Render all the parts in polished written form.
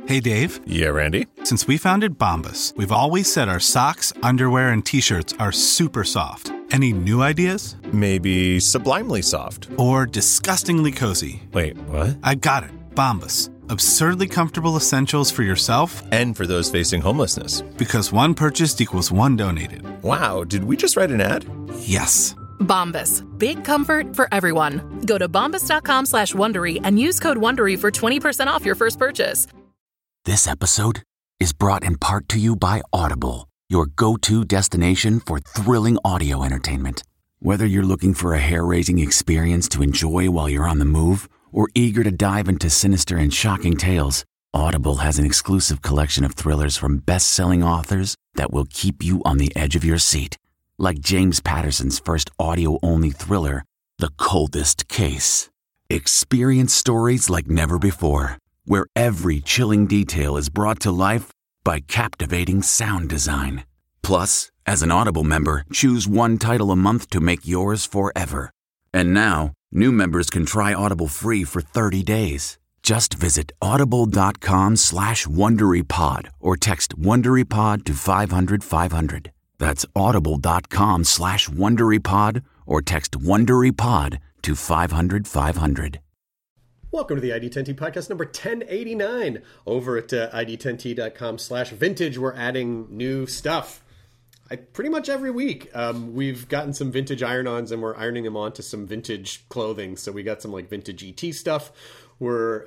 Hey, Dave. Yeah, Randy? Since we founded Bombas, we've always said our socks, underwear, and T-shirts are super soft. Any new ideas? Maybe sublimely soft. Or disgustingly cozy. Wait, what? I got it. Bombas. Absurdly comfortable essentials for yourself and for those facing homelessness. Because one purchased equals one donated. Wow, did we just write an ad? Yes. Bombas. Big comfort for everyone. Go to bombas.com/Wondery and use code WONDERY for 20% off your first purchase. This episode is brought in part to you by Audible, your go-to destination for thrilling audio entertainment. Whether you're looking for a hair-raising experience to enjoy while you're on the move or eager to dive into sinister and shocking tales, Audible has an exclusive collection of thrillers from best-selling authors that will keep you on the edge of your seat. Like James Patterson's first audio-only thriller, The Coldest Case. Experience stories like never before, where every chilling detail is brought to life by captivating sound design. Plus, as an Audible member, choose one title a month to make yours forever. And now, new members can try Audible free for 30 days. Just visit audible.com/WonderyPod or text WonderyPod to 500-500. That's audible.com/WonderyPod or text WonderyPod to 500-500. Welcome to the ID10T podcast number 1089. Over at ID10T.com/vintage, we're adding new stuff. Pretty much every week. We've gotten some vintage iron-ons and we're ironing them onto some vintage clothing. So we got some like vintage ET stuff. We're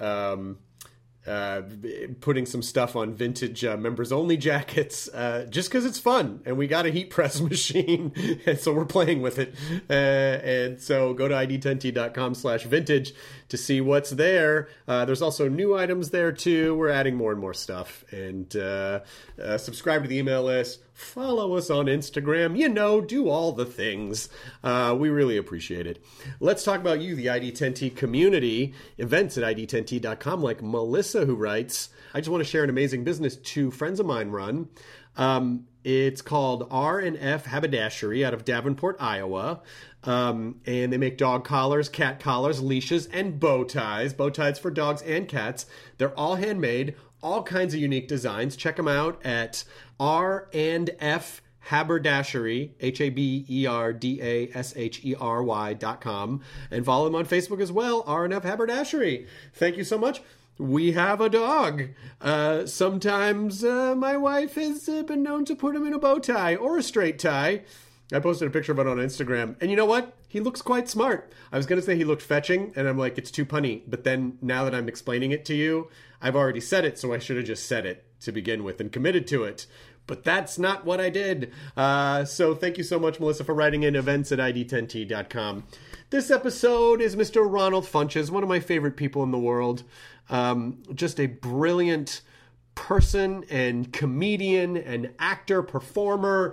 putting some stuff on vintage members-only jackets just because it's fun. And we got a heat press machine, and so we're playing with it. And so go to ID10T.com/vintage to see what's there. There's also new items there, too. We're adding more and more stuff. And subscribe to the email list. Follow us on Instagram. You know, do all the things. We really appreciate it. Let's talk about you, the ID10T community. Events at ID10T.com, like Melissa, who writes, I just want to share an amazing business two friends of mine run. It's called R&F Haberdashery out of Davenport, Iowa. And they make dog collars, cat collars, leashes, and bow ties. Bow ties for dogs and cats. They're all handmade, all kinds of unique designs. Check them out at R&F Haberdashery, HABERDASHERY.com, and follow them on Facebook as well, R&F Haberdashery. Thank you so much. We have a dog. Sometimes my wife has been known to put him in a bow tie or a straight tie. I posted a picture of it on Instagram. And you know what? He looks quite smart. I was going to say he looked fetching, and I'm like, it's too punny. But then now that I'm explaining it to you, I've already said it, so I should have just said it to begin with and committed to it. But that's not what I did. So thank you so much, Melissa, for writing in. Events at ID10T.com. This episode is Mr. Ronald Funches, one of my favorite people in the world. Just a brilliant person and comedian and actor, performer,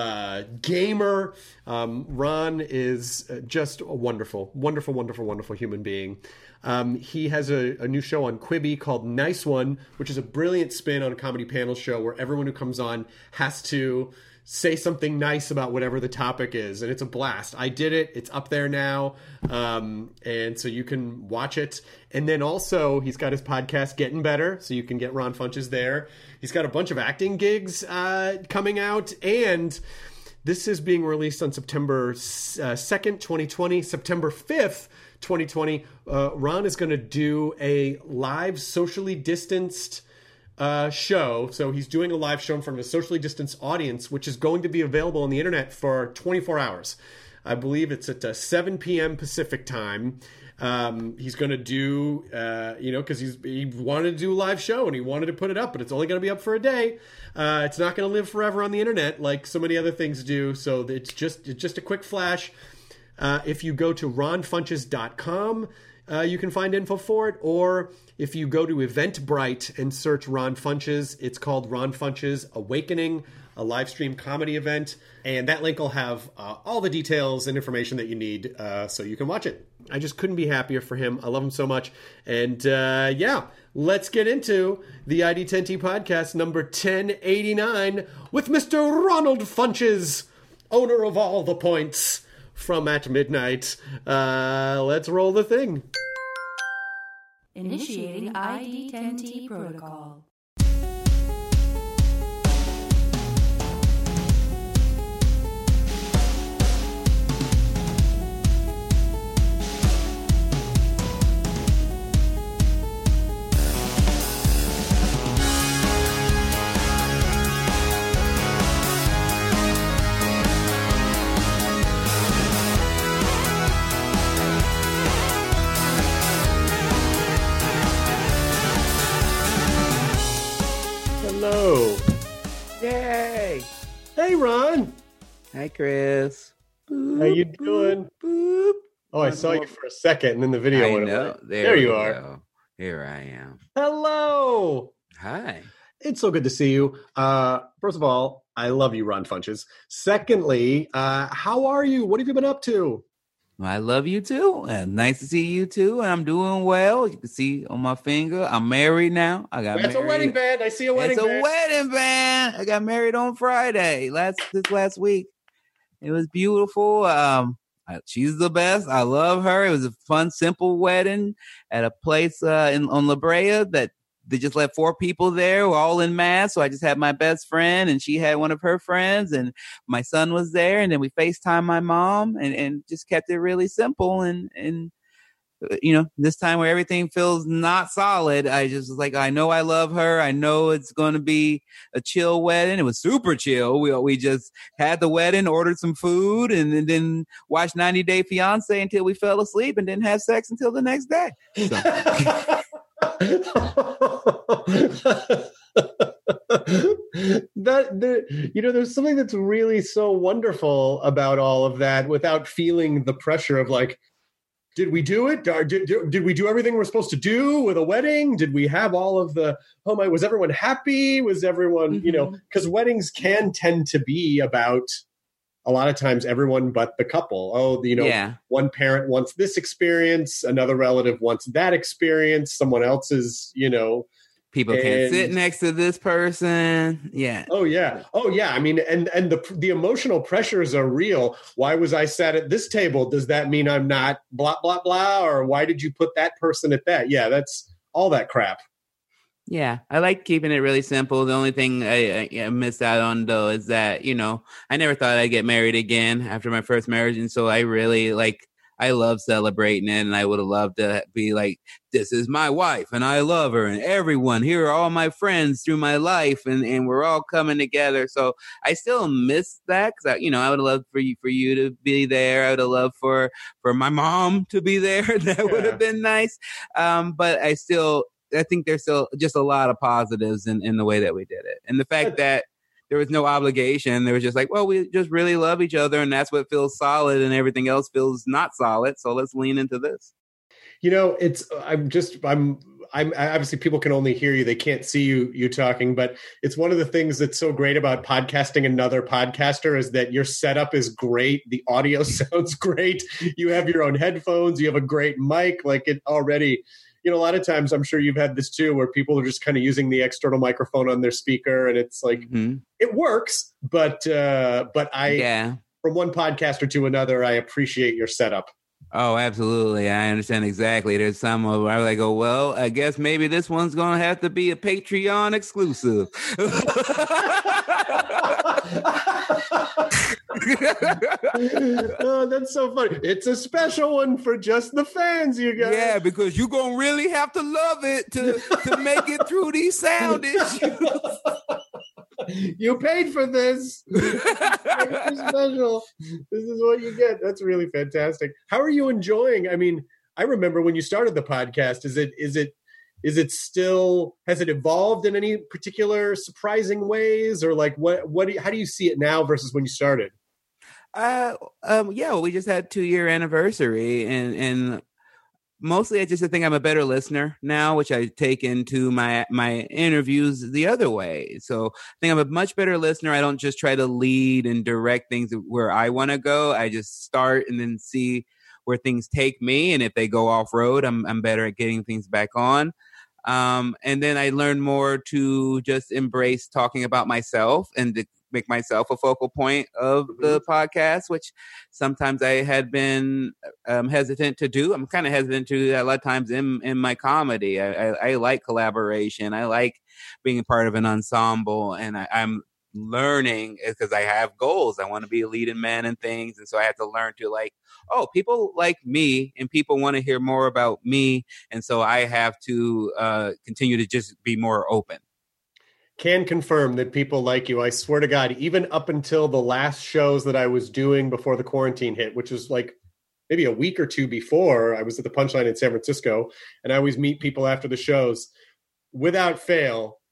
gamer. Ron is just a wonderful, wonderful, wonderful, wonderful human being. He has a new show on Quibi called Nice One, which is a brilliant spin on a comedy panel show where everyone who comes on has to say something nice about whatever the topic is, and it's a blast. I did it. It's up there now, and so you can watch it. And then also, he's got his podcast, Getting Better, so you can get Ron Funches there. He's got a bunch of acting gigs coming out, and this is being released on September 2nd, 2020, September 5th, 2020. Ron is going to do a live socially distanced show. So he's doing a live show in front of a socially distanced audience, which is going to be available on the internet for 24 hours. I believe it's at 7 p.m. Pacific time. He's going to do, because he wanted to do a live show and he wanted to put it up, but it's only going to be up for a day. It's not going to live forever on the internet like so many other things do. So it's just a quick flash. If you go to ronfunches.com, you can find info for it, or if you go to Eventbrite and search Ron Funches, it's called Ron Funches Awakening, a live stream comedy event, and that link will have all the details and information that you need so you can watch it. I just couldn't be happier for him. I love him so much. And let's get into the ID10T podcast number 1089 with Mr. Ronald Funches, owner of all the points from At Midnight. Let's roll the thing. Initiating ID10T protocol. Hello. Yay! Hey, Ron. Hi, Chris. How you doing? Boop. Oh, I saw you for a second, and then the video I went know. away. There you we are. go. Here I am. Hello. Hi. It's so good to see you. First of all, I love you, Ron Funches. Secondly, how are you? What have you been up to? Well, I love you too. And nice to see you too. And I'm doing well. You can see on my finger. I'm married now. I got That's married. a wedding band. I see a wedding It's a band. wedding band. I got married on Friday this last week. It was beautiful. She's the best. I love her. It was a fun, simple wedding at a place on La Brea that they just let 4 people there. We're all in mass. So I just had my best friend and she had one of her friends and my son was there. And then we FaceTime my mom and just kept it really simple. And you know, this time where everything feels not solid, I just was like, I know I love her. I know it's going to be a chill wedding. It was super chill. We just had the wedding, ordered some food, and then watched 90 Day Fiance until we fell asleep and didn't have sex until the next day. So. There's something that's really so wonderful about all of that without feeling the pressure of like, did we do it? Did we do everything we're supposed to do with a wedding? Did we have all of the, was everyone happy? Was everyone, because weddings can tend to be about a lot of times everyone but the couple. One parent wants this experience, another relative wants that experience, someone else's, people can't sit next to this person. Yeah. Oh yeah. I mean, and the emotional pressures are real. Why was I sat at this table? Does that mean I'm not blah, blah, blah? Or why did you put that person at that? Yeah, that's all that crap. Yeah, I like keeping it really simple. The only thing I missed out on, though, is that, I never thought I'd get married again after my first marriage. And so I really I love celebrating it, and I would have loved to be like, this is my wife, and I love her, and everyone, here are all my friends through my life, and we're all coming together. So I still miss that because, I would have loved for you to be there. I would have loved for my mom to be there. That would have been nice. But I think there's still just a lot of positives in the way that we did it. And the fact that there was no obligation. There was just like, well, we just really love each other, and that's what feels solid, and everything else feels not solid. So let's lean into this. I'm obviously people can only hear you. They can't see you talking, but it's one of the things that's so great about podcasting another podcaster is that your setup is great. The audio sounds great. You have your own headphones. You have a great mic. Like it already, a lot of times I'm sure you've had this too, where people are just kind of using the external microphone on their speaker and it's like, It works, but from one podcaster to another, I appreciate your setup. Oh, absolutely. I understand exactly. There's some where I go, well, I guess maybe this one's going to have to be a Patreon exclusive. Oh, that's so funny. It's a special one for just the fans, you guys. Yeah, because you're going to really have to love it to make it through these sound issues. You paid for this. It's special. This is what you get. That's really fantastic. How are you enjoying? I mean, I remember when you started the podcast. Is it still, has it evolved in any particular surprising ways, or like how do you see it now versus when you started? We just had 2-year anniversary, and mostly I just think I'm a better listener now, which I take into my interviews the other way. So I think I'm a much better listener. I don't just try to lead and direct things where I want to go. I just start and then see where things take me. And if they go off road, I'm better at getting things back on. And then I learned more to just embrace talking about myself and to make myself a focal point of the podcast, which sometimes I had been hesitant to do. I'm kind of hesitant to do that a lot of times in my comedy. I like collaboration. I like being a part of an ensemble, and I'm learning because I have goals. I want to be a leading man in things. And so I have to learn to people like me and people want to hear more about me. And so I have to continue to just be more open. Can confirm that people like you. I swear to God, even up until the last shows that I was doing before the quarantine hit, which was like maybe a week or two before, I was at the Punchline in San Francisco, and I always meet people after the shows. Without fail,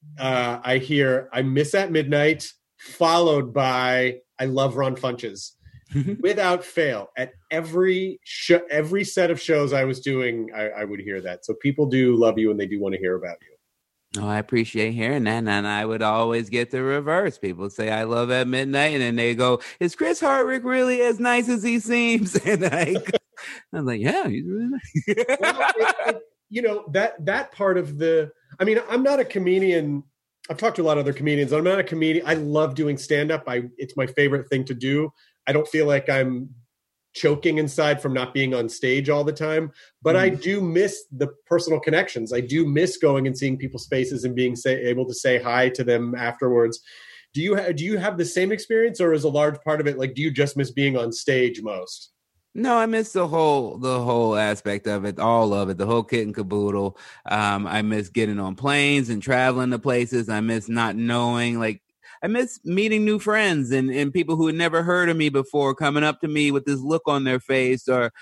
I hear I Miss at Midnight, followed by I Love Ron Funches. Without fail, at every set of shows I was doing, I would hear that. So people do love you and they do want to hear about you. Oh, I appreciate hearing that. And I would always get the reverse. People say, I love at midnight. And then they go, is Chris Hardwick really as nice as he seems? And I'm like, yeah, he's really nice. Well, that part of I'm not a comedian. I've talked to a lot of other comedians. I'm not a comedian. I love doing stand-up. It's my favorite thing to do. I don't feel like I'm choking inside from not being on stage all the time, but I do miss the personal connections. I do miss going and seeing people's faces and being able to say hi to them afterwards. Do you have the same experience, or is a large part of it like, do you just miss being on stage most? No, I miss the whole aspect of it, all of it, the whole kit and caboodle. I miss getting on planes and traveling to places. I miss not knowing, I miss meeting new friends and people who had never heard of me before coming up to me with this look on their face, or,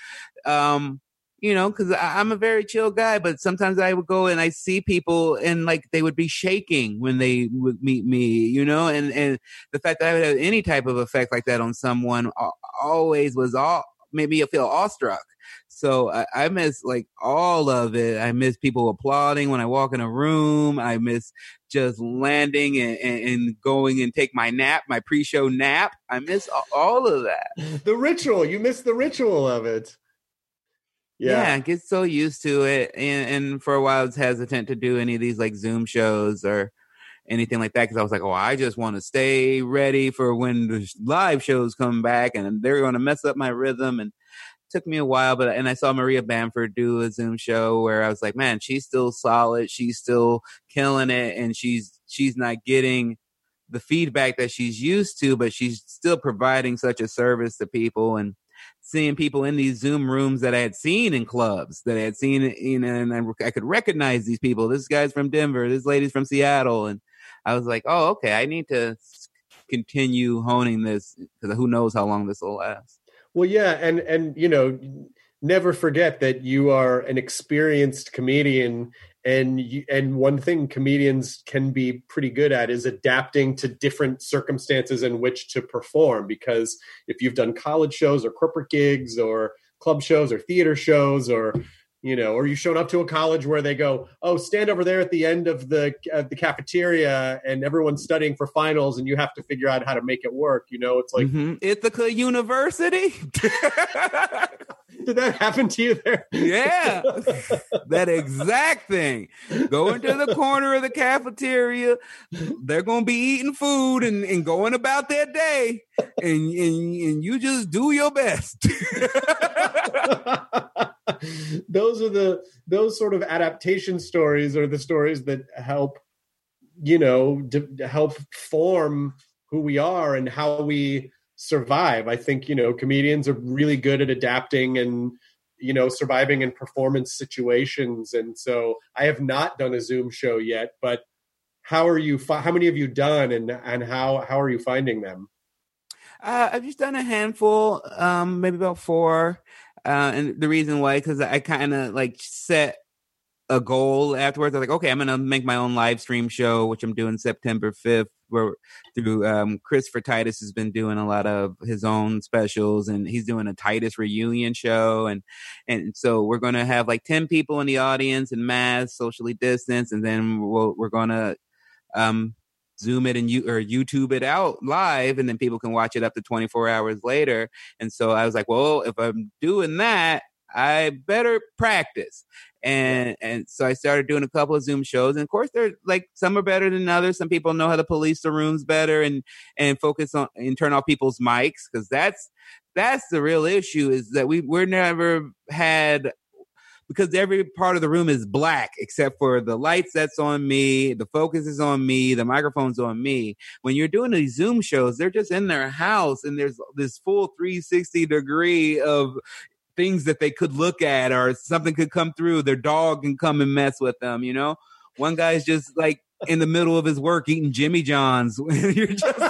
because I'm a very chill guy, but sometimes I would go and I see people and they would be shaking when they would meet me, and the fact that I would have any type of effect like that on someone always made me feel awestruck. So I miss all of it. I miss people applauding when I walk in a room. I miss just landing and going and take my nap, my pre-show nap. I miss all of that. The ritual. You miss the ritual of it. Yeah, I get so used to it. And for a while I was hesitant to do any of these Zoom shows or anything like that, because I was like, I just want to stay ready for when the live shows come back and they're going to mess up my rhythm. And took me a while, and I saw Maria Bamford do a Zoom show where I was like, man, she's still solid. She's still killing it. And she's not getting the feedback that she's used to, but she's still providing such a service to people, and seeing people in these Zoom rooms that I had seen in clubs, that I had seen, and I could recognize these people. This guy's from Denver. This lady's from Seattle. And I was like, oh, okay, I need to continue honing this, because who knows how long this will last. Well, yeah, and never forget that you are an experienced comedian, and one thing comedians can be pretty good at is adapting to different circumstances in which to perform. Because if you've done college shows or corporate gigs or club shows or theater shows, or or you showed up to a college where they go, oh, stand over there at the end of the cafeteria and everyone's studying for finals and you have to figure out how to make it work. It's like Ithaca University. Did that happen to you there? Yeah, that exact thing. Go into the corner of the cafeteria. They're going to be eating food and going about their day. And you just do your best. Those sort of adaptation stories are the stories that help, help form who we are and how we survive. I think, comedians are really good at adapting and, surviving in performance situations. And so I have not done a Zoom show yet, but how many have you done and how are you finding them? I've just done a handful, maybe about 4. And the reason why, because I kind of set a goal afterwards. I was like, okay, I'm going to make my own live stream show, which I'm doing September 5th, where through Christopher Titus has been doing a lot of his own specials, and he's doing a Titus reunion show. And so we're going to have 10 people in the audience and mask, socially distanced. And then we're going to Zoom it and YouTube it out live, and then people can watch it up to 24 hours later. And so I was like, well, if I'm doing that, I better practice. And so I started doing a couple of Zoom shows. And of course, they're some are better than others. Some people know how to police the rooms better and focus on and turn off people's mics, because that's the real issue, is that we're never had, because every part of the room is black except for the lights that's on me, the focus is on me, the microphone's on me. When you're doing these Zoom shows, they're just in their house, and there's this full 360 degree of things that they could look at, or something could come through. Their dog can come and mess with them, One guy's just in the middle of his work eating Jimmy John's. You're just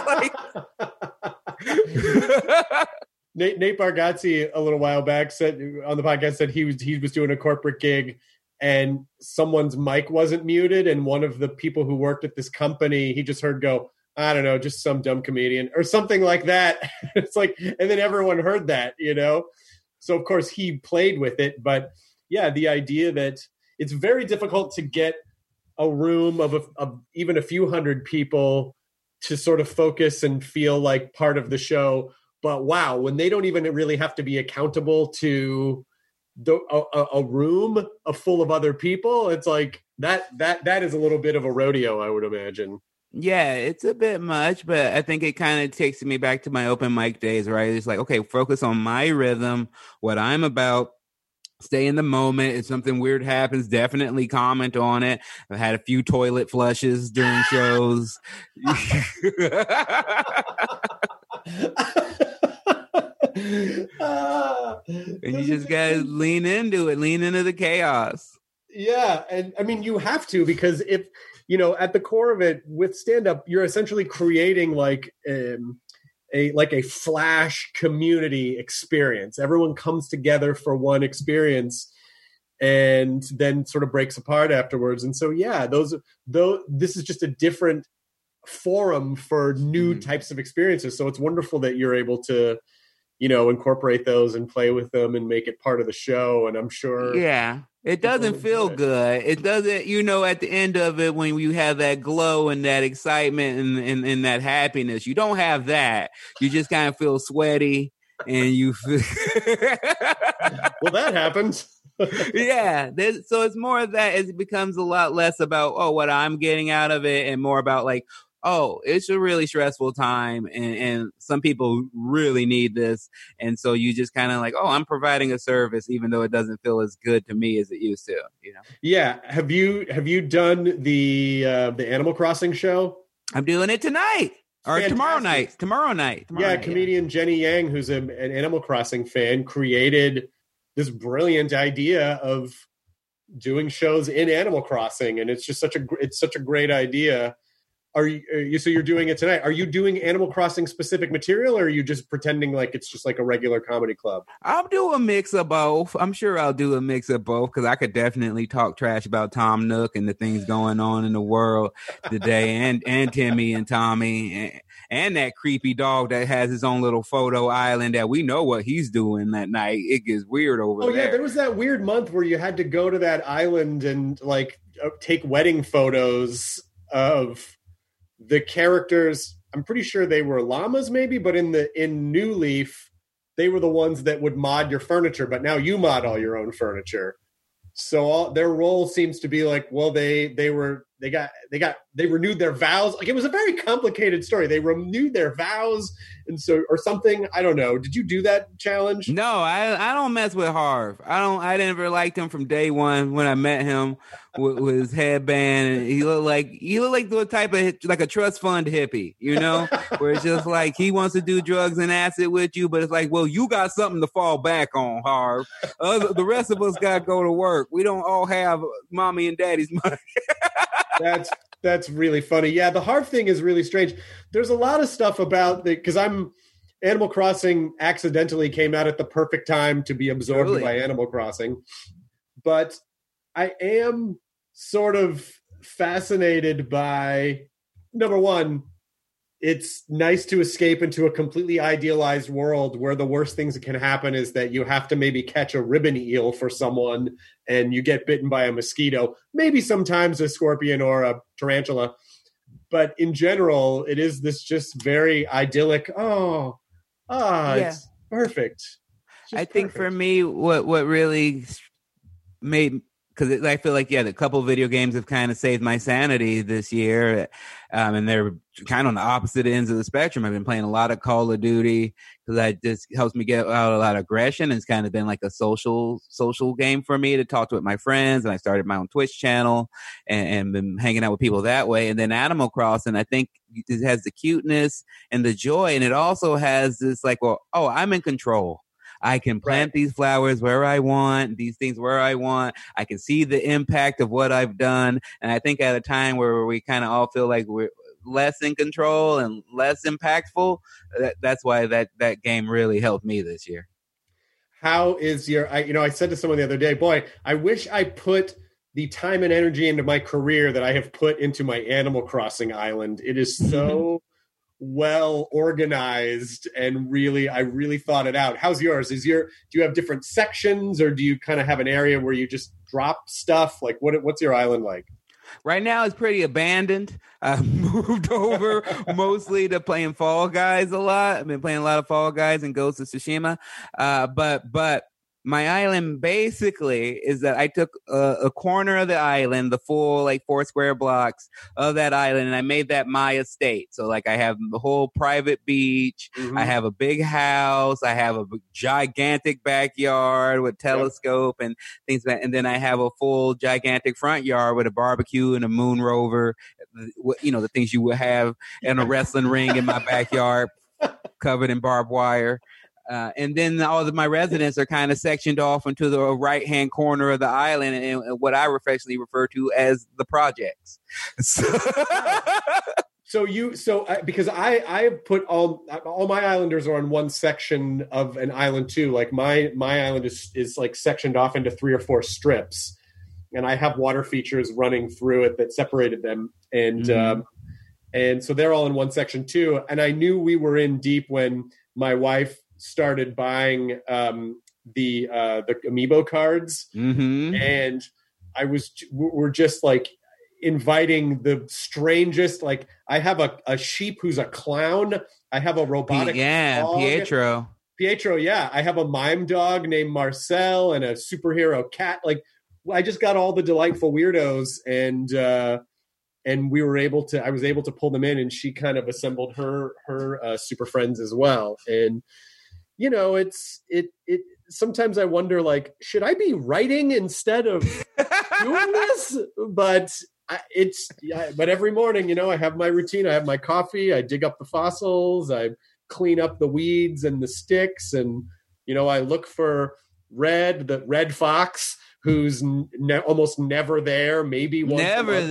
Nate Bargatze a little while back said on the podcast that he was doing a corporate gig, and someone's mic wasn't muted, and one of the people who worked at this company, he just heard go, I don't know, just some dumb comedian or something like that. It's like, and then everyone heard that, you know? So of course he played with it, but yeah, the idea that it's very difficult to get a room of even a few hundred people to sort of focus and feel like part of the show. But wow, when they don't even really have to be accountable to a room full of other people, it's like that is a little bit of a rodeo, I would imagine. Yeah, it's a bit much, but I think it kind of takes me back to my open mic days, right? It's like, okay, focus on my rhythm, what I'm about. Stay in the moment. If something weird happens, definitely comment on it. I've had a few toilet flushes during shows. And you just gotta lean into it, lean into the chaos. Yeah, and I mean, you have to, because if, you know, at the core of it with stand-up, you're essentially creating like a flash community experience. Everyone comes together for one experience and then sort of breaks apart afterwards. And so, yeah, this is just a different forum for new types of experiences. So it's wonderful that you're able to, you know, incorporate those and play with them and make it part of the show. And I'm sure. Yeah. It doesn't feel good. It doesn't, you know, at the end of it, when you have that glow and that excitement and that happiness, you don't have that. You just kind of feel sweaty and you feel. Well, that happens. Yeah. So it's more of that. It becomes a lot less about, oh, what I'm getting out of it, and more about like, oh, it's a really stressful time and some people really need this. And so you just kind of like, oh, I'm providing a service, even though it doesn't feel as good to me as it used to, you know? Yeah. Have you done the Animal Crossing show? I'm doing it tonight or tomorrow night. Yeah. Comedian Jenny Yang, who's an Animal Crossing fan, created this brilliant idea of doing shows in Animal Crossing. And it's just such a great idea. So you're doing it tonight. Are you doing Animal Crossing specific material, or are you just pretending like it's just like a regular comedy club? I'll do a mix of both. I'm sure I'll do a mix of both, because I could definitely talk trash about Tom Nook and the things going on in the world today, and Timmy and Tommy and that creepy dog that has his own little photo island that we know what he's doing that night. It gets weird over there. Oh yeah, there was that weird month where you had to go to that island and like take wedding photos of the characters. I'm pretty sure they were llamas maybe, but in New Leaf, they were the ones that would mod your furniture, but now you mod all your own furniture. So their role seems to be like, well, they renewed their vows. Like, it was a very complicated story. They renewed their vows, and so, or something. I don't know. Did you do that challenge? No, I don't mess with Harv. I never liked him from day one when I met him with his headband. And he looked like the type of like a trust fund hippie, you know, where it's just like he wants to do drugs and acid with you, but it's like, well, you got something to fall back on, Harv. The rest of us got to go to work. We don't all have mommy and daddy's money. That's really funny. Yeah, the Harv thing is really strange. There's a lot of stuff about because Animal Crossing accidentally came out at the perfect time to be absorbed by Animal Crossing. But I am sort of fascinated by, number one, it's nice to escape into a completely idealized world where the worst things that can happen is that you have to maybe catch a ribbon eel for someone and you get bitten by a mosquito, maybe sometimes a scorpion or a tarantula. But in general, it is this just very idyllic, it's perfect. I think for me, what really made, because I feel like, the couple video games have kind of saved my sanity this year. And they're kind of on the opposite ends of the spectrum. I've been playing a lot of Call of Duty because that just helps me get out a lot of aggression. It's kind of been like a social game for me to talk with my friends. And I started my own Twitch channel and been hanging out with people that way. And then Animal Crossing, I think it has the cuteness and the joy. And it also has this like, I'm in control. I can plant these flowers where I want, these things where I want. I can see the impact of what I've done. And I think at a time where we kind of all feel like we're less in control and less impactful, that's why that game really helped me this year. How is I said to someone the other day, boy, I wish I put the time and energy into my career that I have put into my Animal Crossing island. It is so well organized, and I really thought it out. How's yours? Do you have different sections, or do you kind of have an area where you just drop stuff? Like what's your island like? Right now, it's pretty abandoned. I've moved over mostly to playing Fall Guys a lot. I've been playing a lot of Fall Guys and Ghost of Tsushima. But my island basically is that I took a corner of the island, the full like 4 square blocks of that island, and I made that my estate. So like I have the whole private beach. Mm-hmm. I have a big house. I have a gigantic backyard with telescope and things like that. And then I have a full gigantic front yard with a barbecue and a moon rover, the things you would have in a wrestling ring in my backyard covered in barbed wire. And then all of my residents are kind of sectioned off into the right-hand corner of the island, and what I affectionately refer to as the projects. Because I put all my islanders are on one section of an island too. Like my island is like sectioned off into 3 or 4 strips, and I have water features running through it that separated them, and so they're all in one section too. And I knew we were in deep when my wife started buying the amiibo cards, and we're just like inviting the strangest. Like I have a sheep who's a clown. I have a robotic dog. Pietro. Yeah, I have a mime dog named Marcel and a superhero cat. Like I just got all the delightful weirdos, and I was able to pull them in, and she kind of assembled her super friends as well. And it sometimes I wonder, like, should I be writing instead of doing this? But but every morning, I have my routine. I have my coffee. I dig up the fossils. I clean up the weeds and the sticks. And, I look for the red fox, who's almost never there. Maybe once never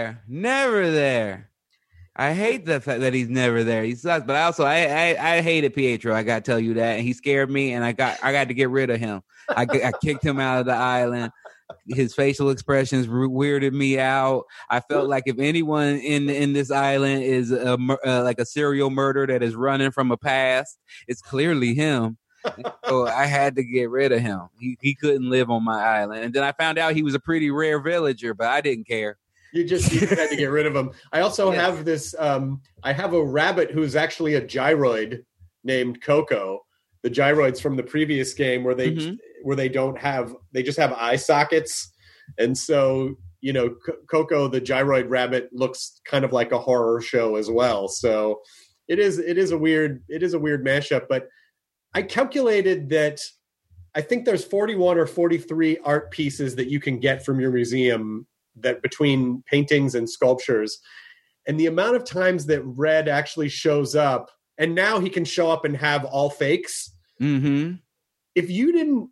there. I hate the fact that he's never there. He sucks, but also I hated Pietro. I got to tell you that, and he scared me, and I got to get rid of him. I kicked him out of the island. His facial expressions weirded me out. I felt like if anyone in this island is like a serial murderer that is running from a past, it's clearly him. So I had to get rid of him. He couldn't live on my island, and then I found out he was a pretty rare villager, but I didn't care. You had to get rid of him. I also have this. I have a rabbit who's actually a gyroid named Coco. The gyroids from the previous game where they just have eye sockets, and so Coco the gyroid rabbit looks kind of like a horror show as well. So it is a weird mashup. But I calculated that I think there's 41 or 43 art pieces that you can get from your museum, that between paintings and sculptures, and the amount of times that Red actually shows up, and now he can show up and have all fakes. Mm-hmm. If you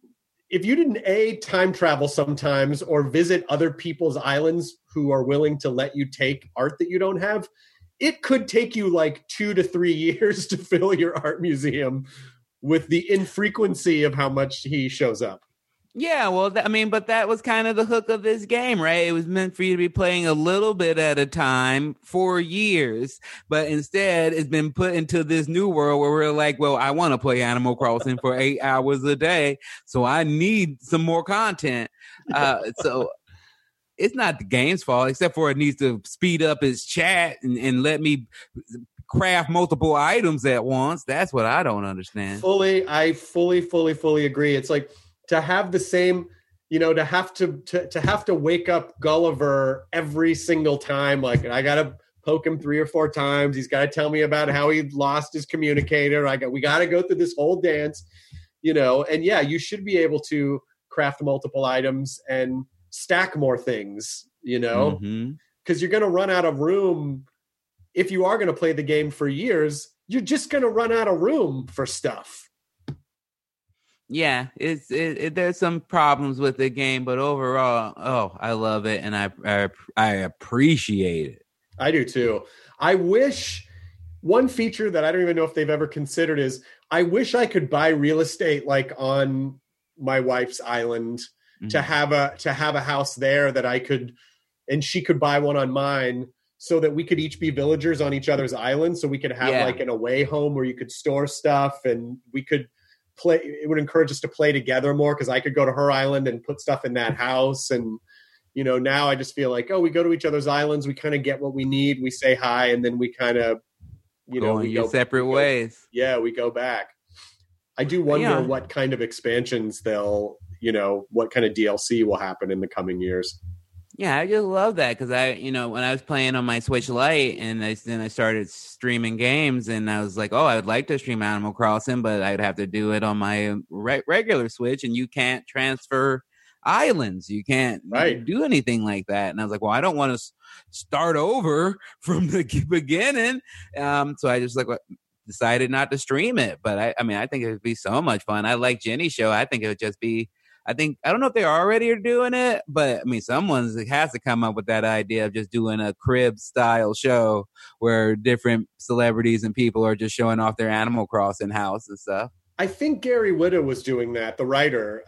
didn't time travel sometimes, or visit other people's islands who are willing to let you take art that you don't have, it could take you like 2 to 3 years to fill your art museum with the infrequency of how much he shows up. Yeah, well, but that was kind of the hook of this game, right? It was meant for you to be playing a little bit at a time for years, but instead it's been put into this new world where we're like, well, I want to play Animal Crossing for 8 hours a day, so I need some more content. So it's not the game's fault, except for it needs to speed up its chat and let me craft multiple items at once. That's what I don't understand. I fully agree. It's like, to have the same, to have to wake up Gulliver every single time. Like, I got to poke him 3 or 4 times. He's got to tell me about how he lost his communicator. We got to go through this whole dance, and yeah, you should be able to craft multiple items and stack more things, because you're going to run out of room. If you are going to play the game for years, you're just going to run out of room for stuff. Yeah, there's some problems with the game, but overall, I love it, and I appreciate it. I do too. I wish one feature that I don't even know if they've ever considered is I wish I could buy real estate like on my wife's island to have a house there that I could, and she could buy one on mine, so that we could each be villagers on each other's island. So we could have like an away home where you could store stuff, and we could play. It would encourage us to play together more, because I could go to her island and put stuff in that house. And, you know, now I just feel like, we go to each other's islands, we kind of get what we need, we say hi, and then we kind of, we go separate ways. Yeah, we go back. I do wonder what kind of expansions what kind of DLC will happen in the coming years. Yeah, I just love that, because when I was playing on my Switch Lite, and then I started streaming games, and I was like, I would like to stream Animal Crossing, but I'd have to do it on my regular Switch, and you can't transfer islands. You can't do anything like that. And I was like, I don't want to start over from the beginning. So I just decided not to stream it. But I think it would be so much fun. I like Jenny's show. I think it would just be, I don't know if they already are doing it, but someone has to come up with that idea of just doing a crib style show where different celebrities and people are just showing off their Animal Crossing house and stuff. I think Gary Whitta was doing that, the writer.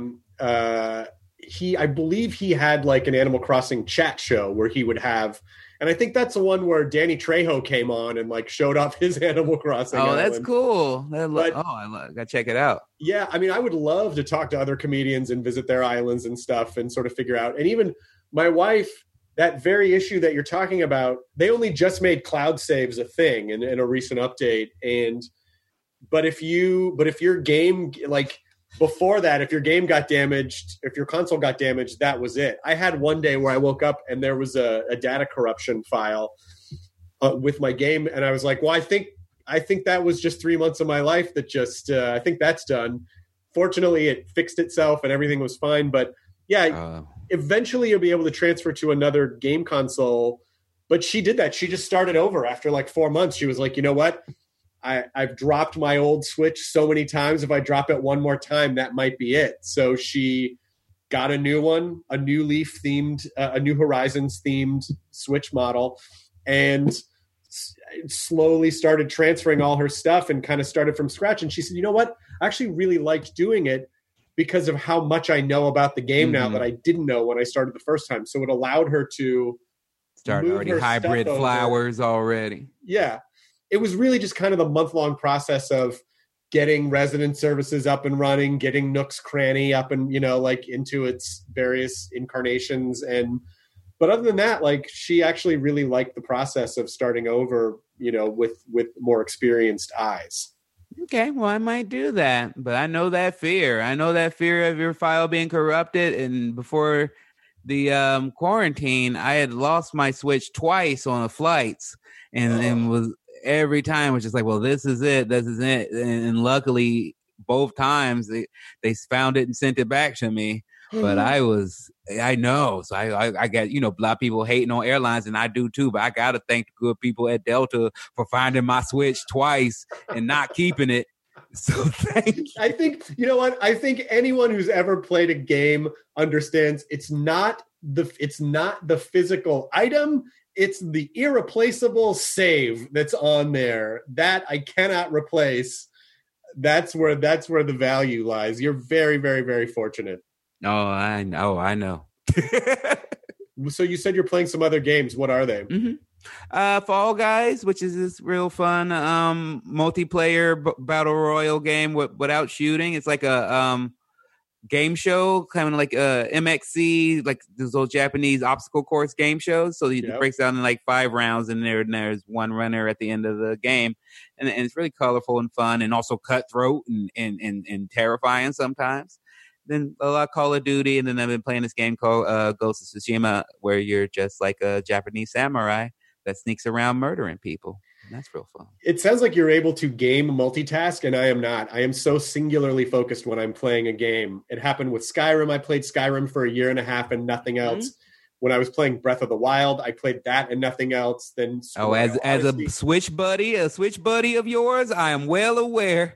I believe he had like an Animal Crossing chat show where he would have, and I think that's the one where Danny Trejo came on and like showed off his Animal Crossing. Oh, island. That's cool. I gotta check it out. Yeah, I would love to talk to other comedians and visit their islands and stuff and sort of figure out. And even my wife, that very issue that you're talking about, they only just made cloud saves a thing in a recent update. But if your game, like before that, if your game got damaged, if your console got damaged, that was it. I had one day where I woke up and there was a data corruption file with my game, and I was like, I think that was just 3 months of my life that just I think that's done. Fortunately, it fixed itself and everything was fine. But eventually you'll be able to transfer to another game console. But she did that. She just started over after like 4 months. She was like, you know what? I've dropped my old Switch so many times. If I drop it one more time, that might be it. So she got a new one, a new Leaf themed, a New Horizons themed Switch model, and slowly started transferring all her stuff and kind of started from scratch. And she said, you know what? I actually really liked doing it because of how much I know about the game now that I didn't know when I started the first time. So it allowed her to start already hybrid flowers already. Yeah. It was really just kind of the month-long process of getting resident services up and running, getting Nook's Cranny up and, into its various incarnations. But other than that, like, she actually really liked the process of starting over, with more experienced eyes. Okay, well, I might do that, but I know that fear. I know that fear of your file being corrupted. And before the quarantine, I had lost my Switch twice on the flights, and was every time was just like, well, this is it. And luckily, both times they found it and sent it back to me. But I know. So I got, a lot of people hating on airlines, and I do too. But I got to thank the good people at Delta for finding my Switch twice and not keeping it. So thank you. I think, you know what? I think anyone who's ever played a game understands it's not the physical item. It's the irreplaceable save that's on there that I cannot replace. That's where the value lies. You're very, very, very fortunate. Oh, I know. So you said you're playing some other games. What are they? Mm-hmm. Fall Guys, which is this real fun multiplayer battle royale game without shooting. It's like a game show, kind of like MXC, like those old Japanese obstacle course game shows. So it breaks down in like 5 rounds, and there's one runner at the end of the game, and it's really colorful and fun, and also cutthroat and terrifying sometimes. Then a lot of Call of Duty, and then I've been playing this game called Ghost of Tsushima, where you're just like a Japanese samurai that sneaks around murdering people. And that's real fun. It sounds like you're able to game multitask, and I am not. I am so singularly focused when I'm playing a game. It happened with Skyrim. I played Skyrim for 1.5 years and nothing else. Mm-hmm. When I was playing Breath of the Wild, I played that and nothing else. Then as a Switch buddy of yours, I am well aware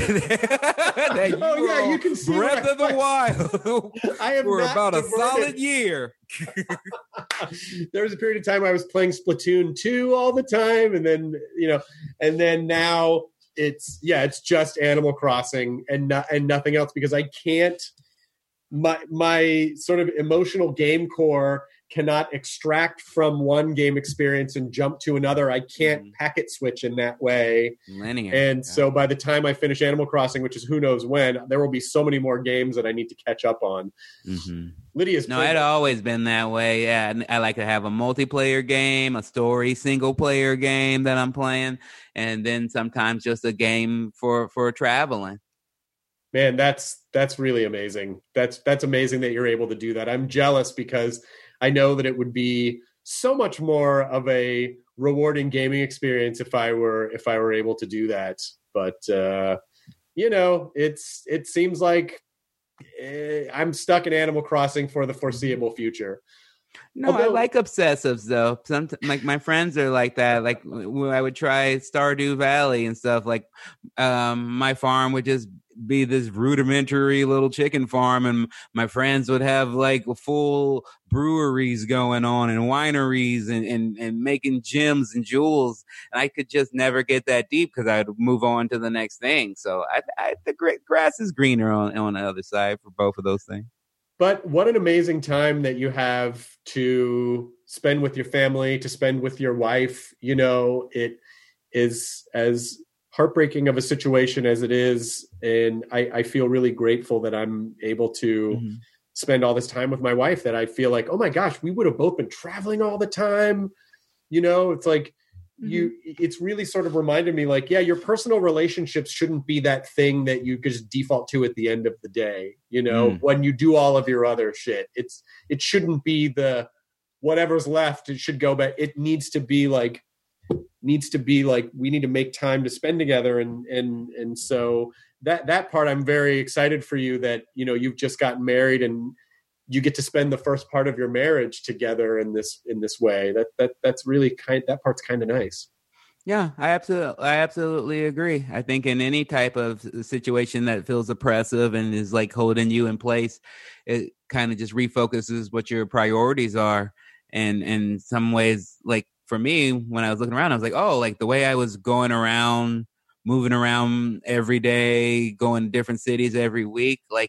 that you can see Breath of the Wild I am for about a diverted. solid year. There was a period of time I was playing Splatoon 2 all the time, and then now it's just Animal Crossing and nothing else, because I can't. my sort of emotional game core cannot extract from one game experience and jump to another. I can't packet switch in that way. Linear. And so by the time I finish Animal Crossing, which is who knows when, there will be so many more games that I need to catch up on. Lydia's no, it's always been that way. Yeah, I like to have a multiplayer game, a story single player game that I'm playing, and then sometimes just a game for traveling. Man, that's really amazing. That's amazing that you're able to do that. I'm jealous because I know that it would be so much more of a rewarding gaming experience if I were able to do that. But it seems like I'm stuck in Animal Crossing for the foreseeable future. No, I like obsessives though. Like my friends are like that. Like when I would try Stardew Valley and stuff. Like my farm would just be this rudimentary little chicken farm, and my friends would have like full breweries going on and wineries and making gems and jewels, and I could just never get that deep because I'd move on to the next thing. So the grass is greener on the other side for both of those things. But what an amazing time that you have to spend with your family, to spend with your wife. It is as heartbreaking of a situation as it is. And I feel really grateful that I'm able to spend all this time with my wife, that I feel like, oh my gosh, we would have both been traveling all the time. It's like it's really sort of reminded me like, yeah, your personal relationships shouldn't be that thing that you just default to at the end of the day. When you do all of your other shit, it shouldn't be the whatever's left. It should go back. It needs to be like we need to make time to spend together. And so that part, I'm very excited for you that, you've just gotten married and you get to spend the first part of your marriage together in this way. That's really that part's kind of nice. Yeah, I absolutely agree. I think in any type of situation that feels oppressive and is like holding you in place, it kind of just refocuses what your priorities are. And in some ways, like for me, when I was looking around, I was like, oh, like the way I was going around, moving around every day, going to different cities every week, like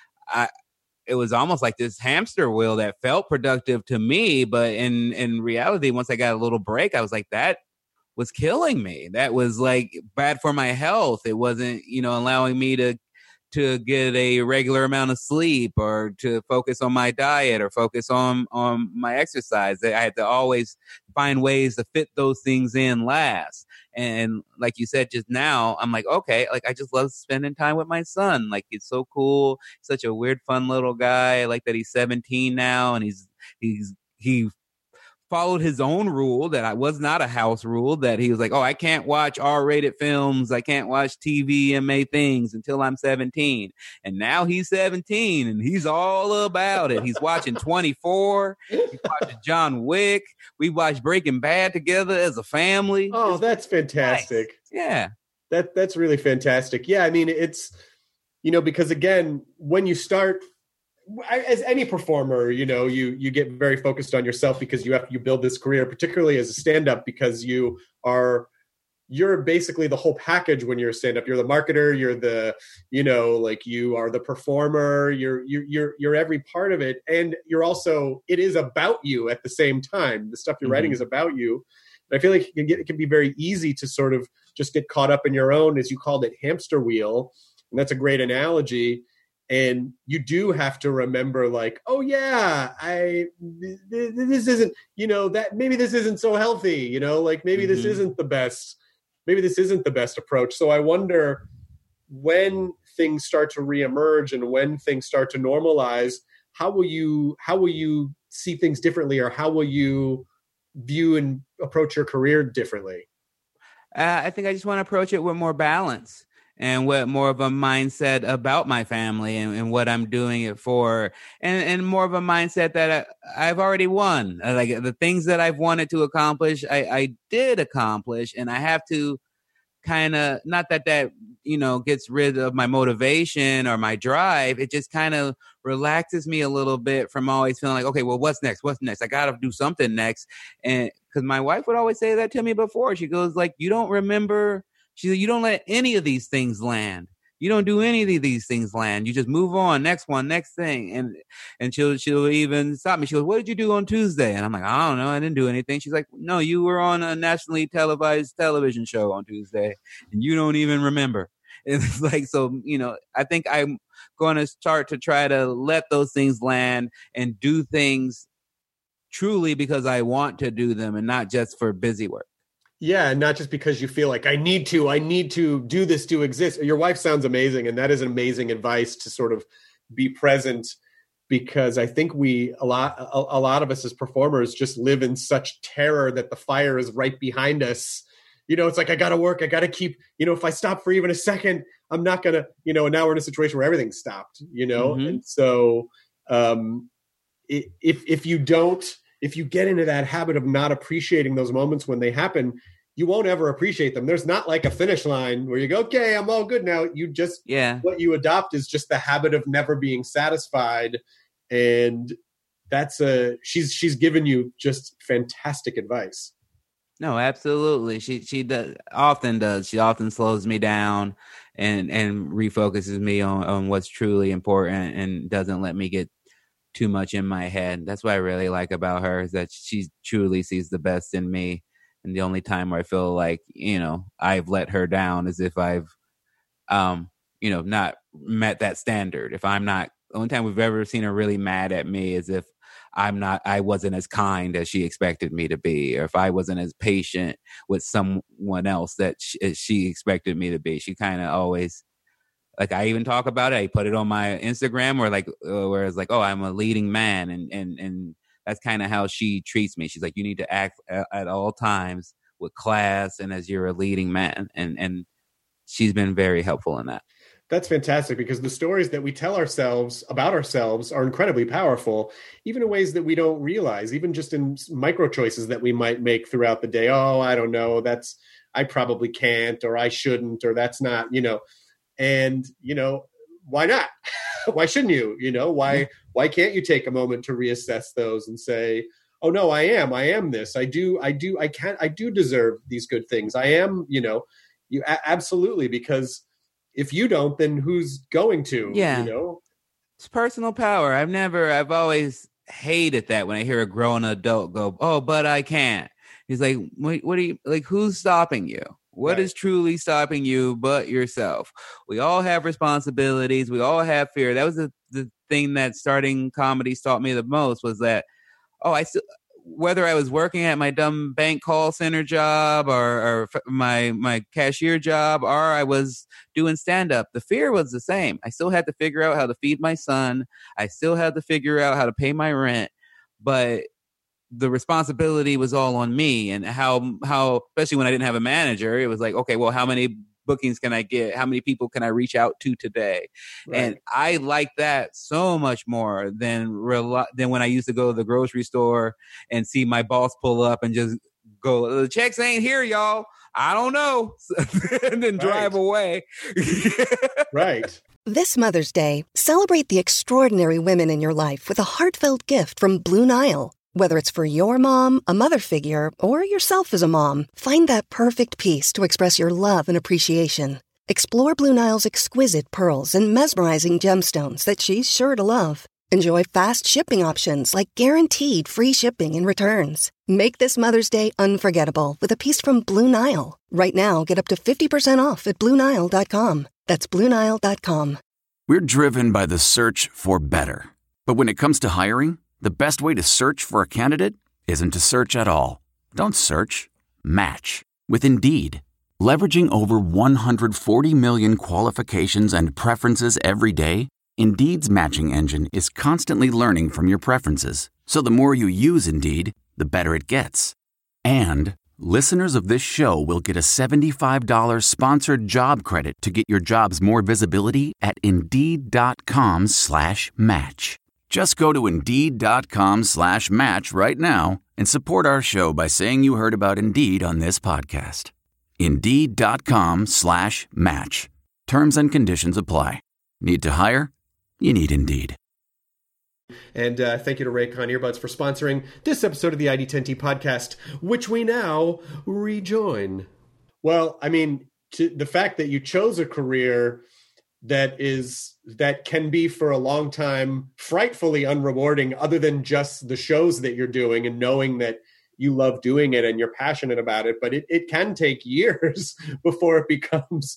it was almost like this hamster wheel that felt productive to me. But in reality, once I got a little break, I was like, that was killing me. That was like bad for my health. It wasn't, allowing me to get a regular amount of sleep or to focus on my diet or focus on my exercise. I had to always find ways to fit those things in last. And like you said just now, I'm like, okay, like I just love spending time with my son. Like it's so cool. He's such a weird, fun little guy. I like that he's 17 now and he followed his own rule that I was not a house rule, that he was like, oh, I can't watch R-rated films. I can't watch TVMA things until I'm 17. And now he's 17 and he's all about it. He's watching 24. He's watching John Wick. We watched Breaking Bad together as a family. Oh, that's fantastic. Nice. Yeah. That's really fantastic. Yeah. I mean, it's, because again, when you start, as any performer, you get very focused on yourself because you build this career, particularly as a stand-up, because you're basically the whole package when you're a stand-up. You're the marketer, you're the, you are the performer, you're every part of it. And you're also, it is about you at the same time. The stuff you're writing is about you. And I feel like it can be very easy to sort of just get caught up in your own, as you called it, hamster wheel. And that's a great analogy. And you do have to remember, like, oh yeah, this isn't, that maybe this isn't so healthy, like maybe this isn't the best, approach. So I wonder when things start to reemerge and when things start to normalize, how will you see things differently, or how will you view and approach your career differently? I think I just want to approach it with more balance. And what more of a mindset about my family and what I'm doing it for, and more of a mindset that I've already won. Like the things that I've wanted to accomplish, I did accomplish, and I have to kind of, not that gets rid of my motivation or my drive. It just kind of relaxes me a little bit from always feeling like, okay, well, what's next? I got to do something next. And because my wife would always say that to me before. She goes like, you don't remember. She said, you don't let any of these things land. You don't do any of these things land. You just move on. Next one, next thing. And she'll even stop me. She goes, what did you do on Tuesday? And I'm like, I don't know. I didn't do anything. She's like, no, you were on a nationally televised television show on Tuesday and you don't even remember. It's like, so, I think I'm going to start to try to let those things land and do things truly because I want to do them and not just for busy work. Yeah, and not just because you feel like I need to do this to exist. Your wife sounds amazing, and that is amazing advice to sort of be present, because I think a lot of us as performers just live in such terror that the fire is right behind us. It's like, I got to work, I got to keep, if I stop for even a second, I'm not going to, and now we're in a situation where everything's stopped, Mm-hmm. And so if you get into that habit of not appreciating those moments when they happen, you won't ever appreciate them. There's not like a finish line where you go, okay, I'm all good now. You just, what you adopt is just the habit of never being satisfied. And that's she's given you just fantastic advice. No, absolutely. She does. She often slows me down and refocuses me on what's truly important and doesn't let me get too much in my head. That's what I really like about her, is that she truly sees the best in me. And the only time where I feel like, I've let her down is if I've, not met that standard. If I'm not, the only time we've ever seen her really mad at me is if I wasn't as kind as she expected me to be, or if I wasn't as patient with someone else that she expected me to be. She kind of always, like, I even talk about it. I put it on my Instagram where it's like, oh, I'm a leading man. And that's kind of how she treats me. She's like, you need to act at all times with class and as you're a leading man. And she's been very helpful in that. That's fantastic, because the stories that we tell ourselves about ourselves are incredibly powerful, even in ways that we don't realize, even just in micro choices that we might make throughout the day. Oh, I don't know. I probably can't, or I shouldn't, or that's not, and, why not? Why shouldn't you? Why can't you take a moment to reassess those and say, oh no, I am this. I do deserve these good things. I am, absolutely, because if you don't, then who's going to? Yeah. It's personal power. I've always hated that when I hear a grown adult go, oh, but I can't. He's like, what are you, like, who's stopping you? What is truly stopping you but yourself? We all have responsibilities. We all have fear. That was the thing that starting comedy taught me the most, was that, whether I was working at my dumb bank call center job or my cashier job, or I was doing stand-up, the fear was the same. I still had to figure out how to feed my son. I still had to figure out how to pay my rent. But the responsibility was all on me, and how especially when I didn't have a manager, it was like, okay, well, how many bookings can I get? How many people can I reach out to today? Right. And I like that so much more than when I used to go to the grocery store and see my boss pull up and just go, the checks ain't here, y'all. I don't know. And then drive away. Right. This Mother's Day, celebrate the extraordinary women in your life with a heartfelt gift from Blue Nile. Whether it's for your mom, a mother figure, or yourself as a mom, find that perfect piece to express your love and appreciation. Explore Blue Nile's exquisite pearls and mesmerizing gemstones that she's sure to love. Enjoy fast shipping options like guaranteed free shipping and returns. Make this Mother's Day unforgettable with a piece from Blue Nile. Right now, get up to 50% off at BlueNile.com. That's BlueNile.com. We're driven by the search for better. But when it comes to hiring, the best way to search for a candidate isn't to search at all. Don't search. Match. With Indeed. Leveraging over 140 million qualifications and preferences every day, Indeed's matching engine is constantly learning from your preferences. So the more you use Indeed, the better it gets. And listeners of this show will get a $75 sponsored job credit to get your jobs more visibility at Indeed.com/match. Just go to Indeed.com/match right now and support our show by saying you heard about Indeed on this podcast. Indeed.com/match. Terms and conditions apply. Need to hire? You need Indeed. And thank you to Raycon Earbuds for sponsoring this episode of the ID10T podcast, which we now rejoin. Well, I mean, the fact that you chose a career that can be for a long time frightfully unrewarding, other than just the shows that you're doing and knowing that you love doing it and you're passionate about it. But it can take years before it becomes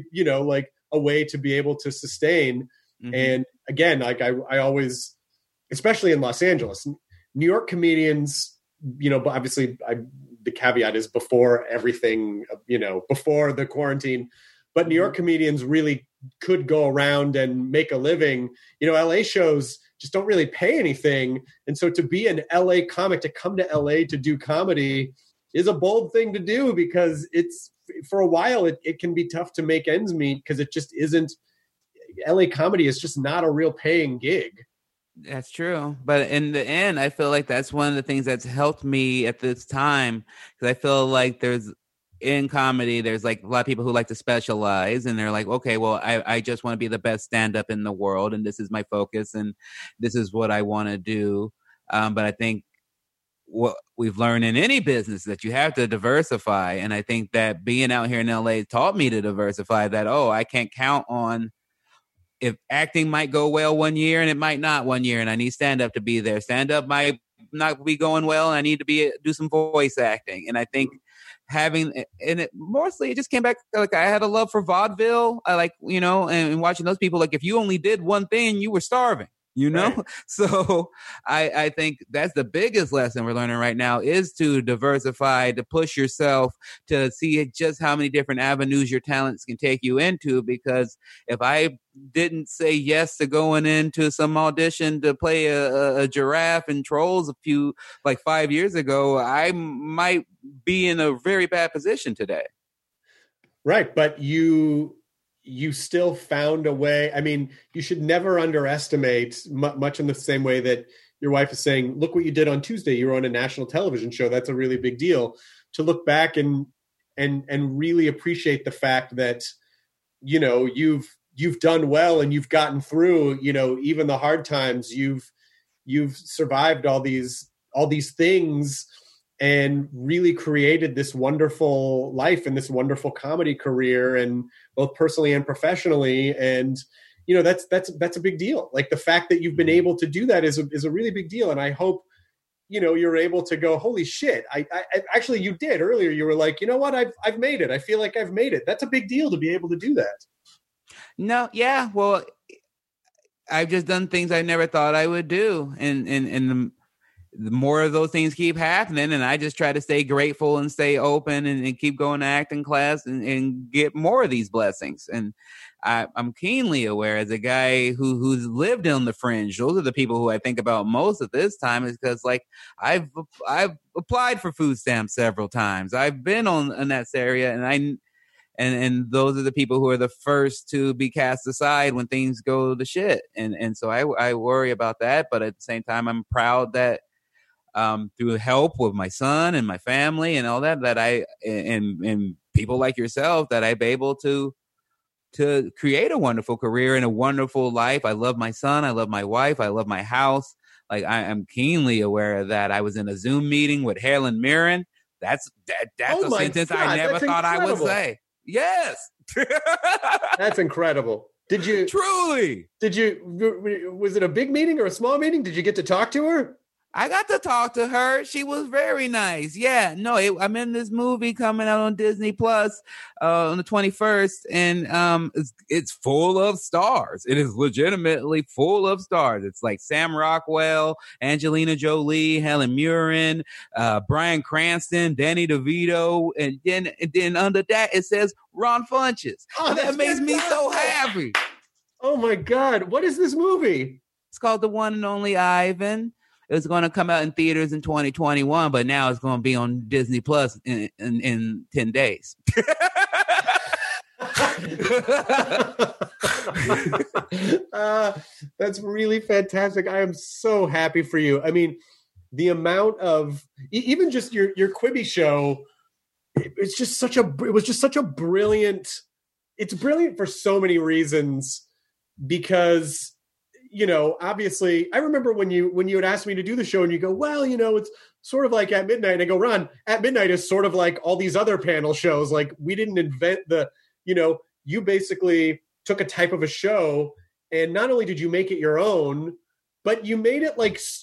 a way to be able to sustain. Mm-hmm. And again, like I always, especially in Los Angeles, New York comedians, but obviously the caveat is before everything, before the quarantine, but New York comedians really could go around and make a living. LA shows just don't really pay anything. And so to be an LA comic, to come to LA to do comedy is a bold thing to do, because it's, for a while, it can be tough to make ends meet, because it just isn't, LA comedy is just not a real paying gig. That's true. But in the end, I feel like that's one of the things that's helped me at this time, because I feel like in comedy, there's like a lot of people who like to specialize, and they're like, okay, well, I just want to be the best stand-up in the world, and this is my focus, and this is what I want to do. But I think what we've learned in any business that you have to diversify. And I think that being out here in LA taught me to diversify, that, I can't count on, if acting might go well one year and it might not one year, and I need stand-up to be there. Stand-up might not be going well, and I need to do some voice acting. And I think mostly it just came back, like, I had a love for vaudeville. I like, and watching those people, like, if you only did one thing, you were starving. Right. So I think that's the biggest lesson we're learning right now, is to diversify, to push yourself, to see just how many different avenues your talents can take you into. Because if I didn't say yes to going into some audition to play a giraffe in Trolls 5 years ago, I might be in a very bad position today. Right. But you still found a way. I mean, you should never underestimate, much in the same way that your wife is saying, look what you did on Tuesday. You were on a national television show. That's a really big deal. To look back and really appreciate the fact that, you've done well, and you've gotten through, even the hard times. You've survived all these things, and really created this wonderful life and this wonderful comedy career, and both personally and professionally. And, that's a big deal. Like, the fact that you've been able to do that is a really big deal. And I hope, you're able to go, holy shit. I actually, you did earlier. You were like, you know what? I've made it. I feel like I've made it. That's a big deal to be able to do that. No. Yeah. Well, I've just done things I never thought I would do. And the more of those things keep happening, and I just try to stay grateful and stay open and keep going to acting class and get more of these blessings. And I'm keenly aware, as a guy who's lived on the fringe, those are the people who I think about most at this time, is because, like, I've applied for food stamps several times. I've been in that area, and those are the people who are the first to be cast aside when things go to shit. And so I worry about that. But at the same time, I'm proud that, through help with my son and my family and all that and people like yourself, that I'm able to create a wonderful career and a wonderful life. I love my son. I love my wife. I love my house. Like, I am keenly aware of that. I was in a Zoom meeting with Helen Mirren. That's a sentence God, I never thought incredible. I would say. Yes. That's incredible. Did you truly? Was it a big meeting or a small meeting? Did you get to talk to her? I got to talk to her. She was very nice. Yeah, no, I'm in this movie coming out on Disney Plus on the 21st, and it's full of stars. It is legitimately full of stars. It's like Sam Rockwell, Angelina Jolie, Helen Mirren, Bryan Cranston, Danny DeVito, and then under that it says Ron Funches. Oh, that makes me so happy. Oh my God, what is this movie? It's called The One and Only Ivan. It was going to come out in theaters in 2021, but now it's going to be on Disney Plus in 10 days. That's really fantastic. I am so happy for you. I mean, the amount of, even just your Quibi show, it was just such a brilliant, it's brilliant for so many reasons, because, obviously, I remember when you had asked me to do the show, and you go, well, it's sort of like At Midnight. And I go, Ron, At Midnight is sort of like all these other panel shows. Like, we didn't invent you basically took a type of a show, and not only did you make it your own, but you made it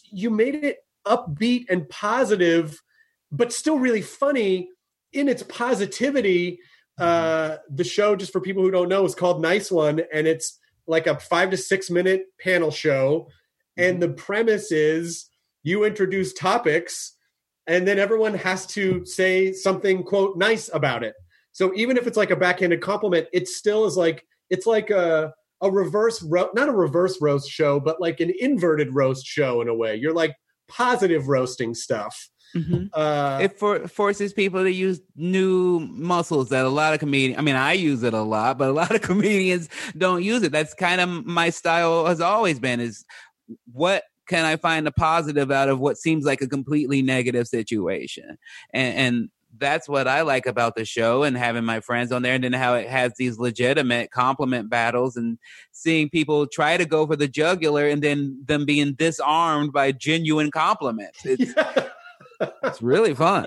upbeat and positive, but still really funny in its positivity. The show, just for people who don't know, is called Nice One, and it's like a 5 to 6 minute panel show. And the premise is you introduce topics, and then everyone has to say something, quote, nice about it. So even if it's like a backhanded compliment, it still is like, it's like a reverse, not a reverse roast show, but like an inverted roast show in a way. You're like positive roasting stuff. It forces people to use new muscles that a lot of comedians, I mean, I use it a lot, but a lot of comedians don't use it. That's kind of my style has always been, is what can I find the positive out of what seems like a completely negative situation? And that's what I like about the show, and having my friends on there, and then how it has these legitimate compliment battles and seeing people try to go for the jugular and then them being disarmed by genuine compliments. It's really fun.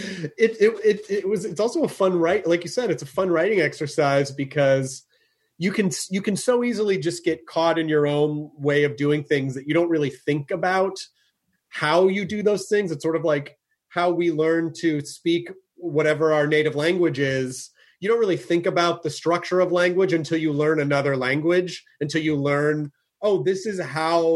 It's also a fun like you said, it's a fun writing exercise, because you can so easily just get caught in your own way of doing things that you don't really think about how you do those things. It's sort of like how we learn to speak whatever our native language is. You don't really think about the structure of language until you learn another language, until you learn, oh, this is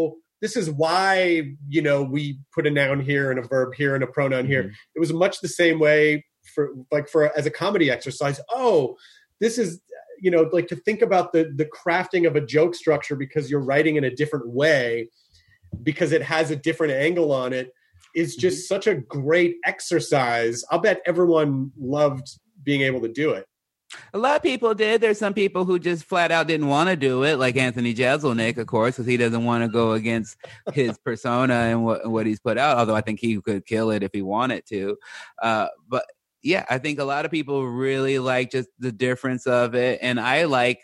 why, we put a noun here and a verb here and a pronoun here. It was much the same way for as a comedy exercise. Oh, this is, like to think about the crafting of a joke structure because you're writing in a different way, because it has a different angle on it, is just such a great exercise. I'll bet everyone loved being able to do it. A lot of people did. There's some people who just flat out didn't want to do it, like Anthony Jeselnik, of course, because he doesn't want to go against his persona and what he's put out, although I think he could kill it if he wanted to. But yeah, I think a lot of people really like just the difference of it. And I like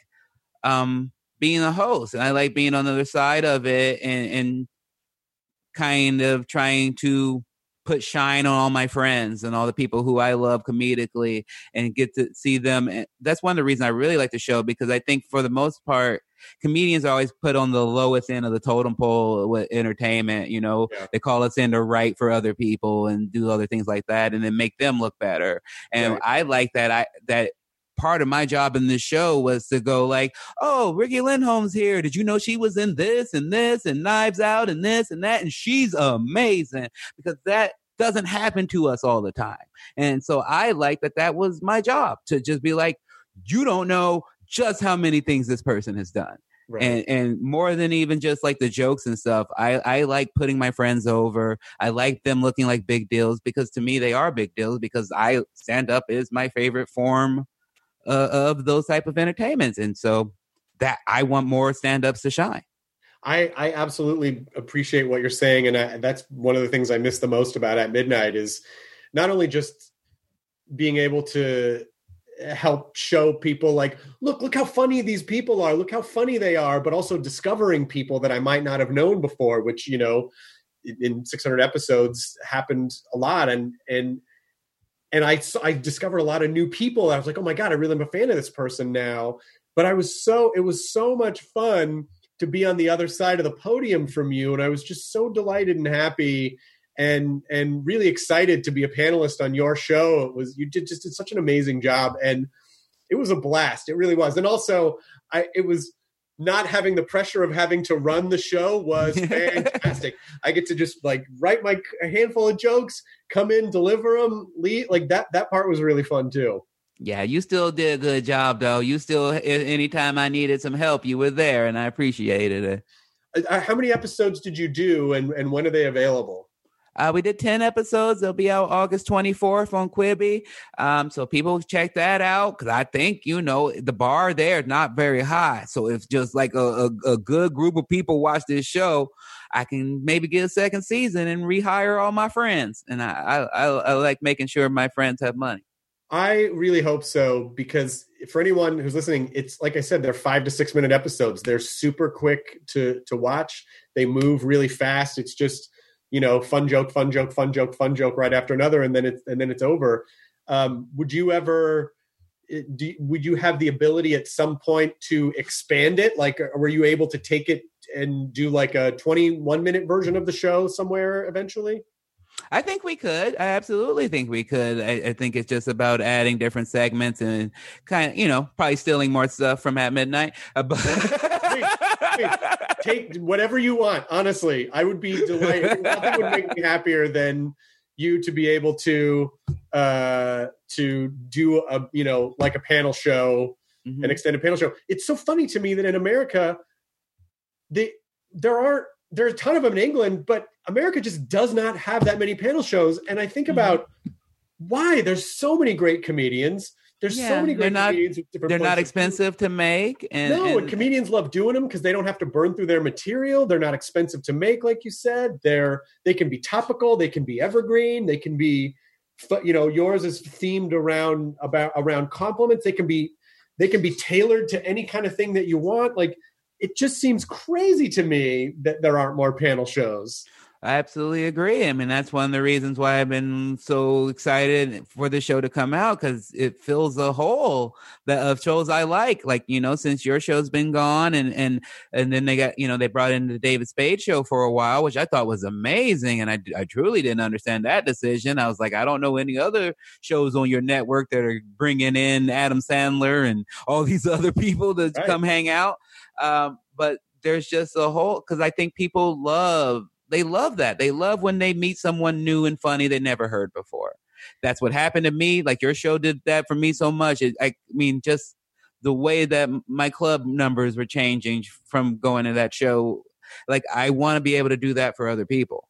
being a host, and I like being on the other side of it and kind of trying to put shine on all my friends and all the people who I love comedically and get to see them. And that's one of the reasons I really like the show, because I think for the most part, comedians are always put on the lowest end of the totem pole with entertainment. They call us in to write for other people and do other things like that, and then make them look better. And right. I like that. That part of my job in this show was to go like, oh, Ricky Lindholm's here. Did you know she was in this and this and Knives Out and this and that? And she's amazing, because that doesn't happen to us all the time. And so I like that was my job, to just be like, you don't know just how many things this person has done. Right. And more than even just like the jokes and stuff, I like putting my friends over. I like them looking like big deals, because to me they are big deals, because stand up is my favorite form of those type of entertainments. And so that I want more stand-ups to shine. I absolutely appreciate what you're saying. And that's one of the things I miss the most about At Midnight, is not only just being able to help show people like, look how funny these people are, look how funny they are, but also discovering people that I might not have known before, which, in 600 episodes happened a lot. And I discovered a lot of new people. I was like, oh my God, I really am a fan of this person now. But it was so much fun to be on the other side of the podium from you. And I was just so delighted and happy and really excited to be a panelist on your show. You did such an amazing job, and it was a blast. It really was. And also it was not having the pressure of having to run the show was fantastic. I get to just like write a handful of jokes, come in, deliver them, leave. Like that part was really fun too. Yeah, you still did a good job though. You still, anytime I needed some help, you were there, and I appreciated it. How many episodes did you do, and when are they available? We did 10 episodes. They'll be out August 24th on Quibi. So people check that out, because I think, the bar there is not very high. So if just like a good group of people watch this show, I can maybe get a second season and rehire all my friends. And I like making sure my friends have money. I really hope so, because for anyone who's listening, it's like I said, they're 5 to 6 minute episodes. They're super quick to watch. They move really fast. It's just, fun joke right after another, and then it's over. Would you ever, would you have the ability at some point to expand it? Like, were you able to take it and do like a 21-minute version of the show somewhere eventually? I think we could. I absolutely think we could. I think it's just about adding different segments and kind of, probably stealing more stuff from At Midnight. Please, take whatever you want. Honestly, I would be delighted. Nothing would make me happier than you to be able to do a, like a panel show, an extended panel show. It's so funny to me that in America, there's a ton of them in England, but America just does not have that many panel shows. And I think about why there's so many great comedians. There's so many great comedians. They're not expensive to make. And comedians love doing them because they don't have to burn through their material. They're not expensive to make, like you said. They can be topical. They can be evergreen. They can be, yours is themed around compliments. They can be tailored to any kind of thing that you want. Like, it just seems crazy to me that there aren't more panel shows. I absolutely agree. I mean, that's one of the reasons why I've been so excited for the show to come out, because it fills a hole of shows I like, since your show's been gone and then they got, they brought in the David Spade show for a while, which I thought was amazing. And I truly didn't understand that decision. I was like, I don't know any other shows on your network that are bringing in Adam Sandler and all these other people to come hang out. But there's just a whole, because I think people love that. They love when they meet someone new and funny they never heard before. That's what happened to me. Like, your show did that for me so much. Just the way that my club numbers were changing from going to that show. Like, I want to be able to do that for other people.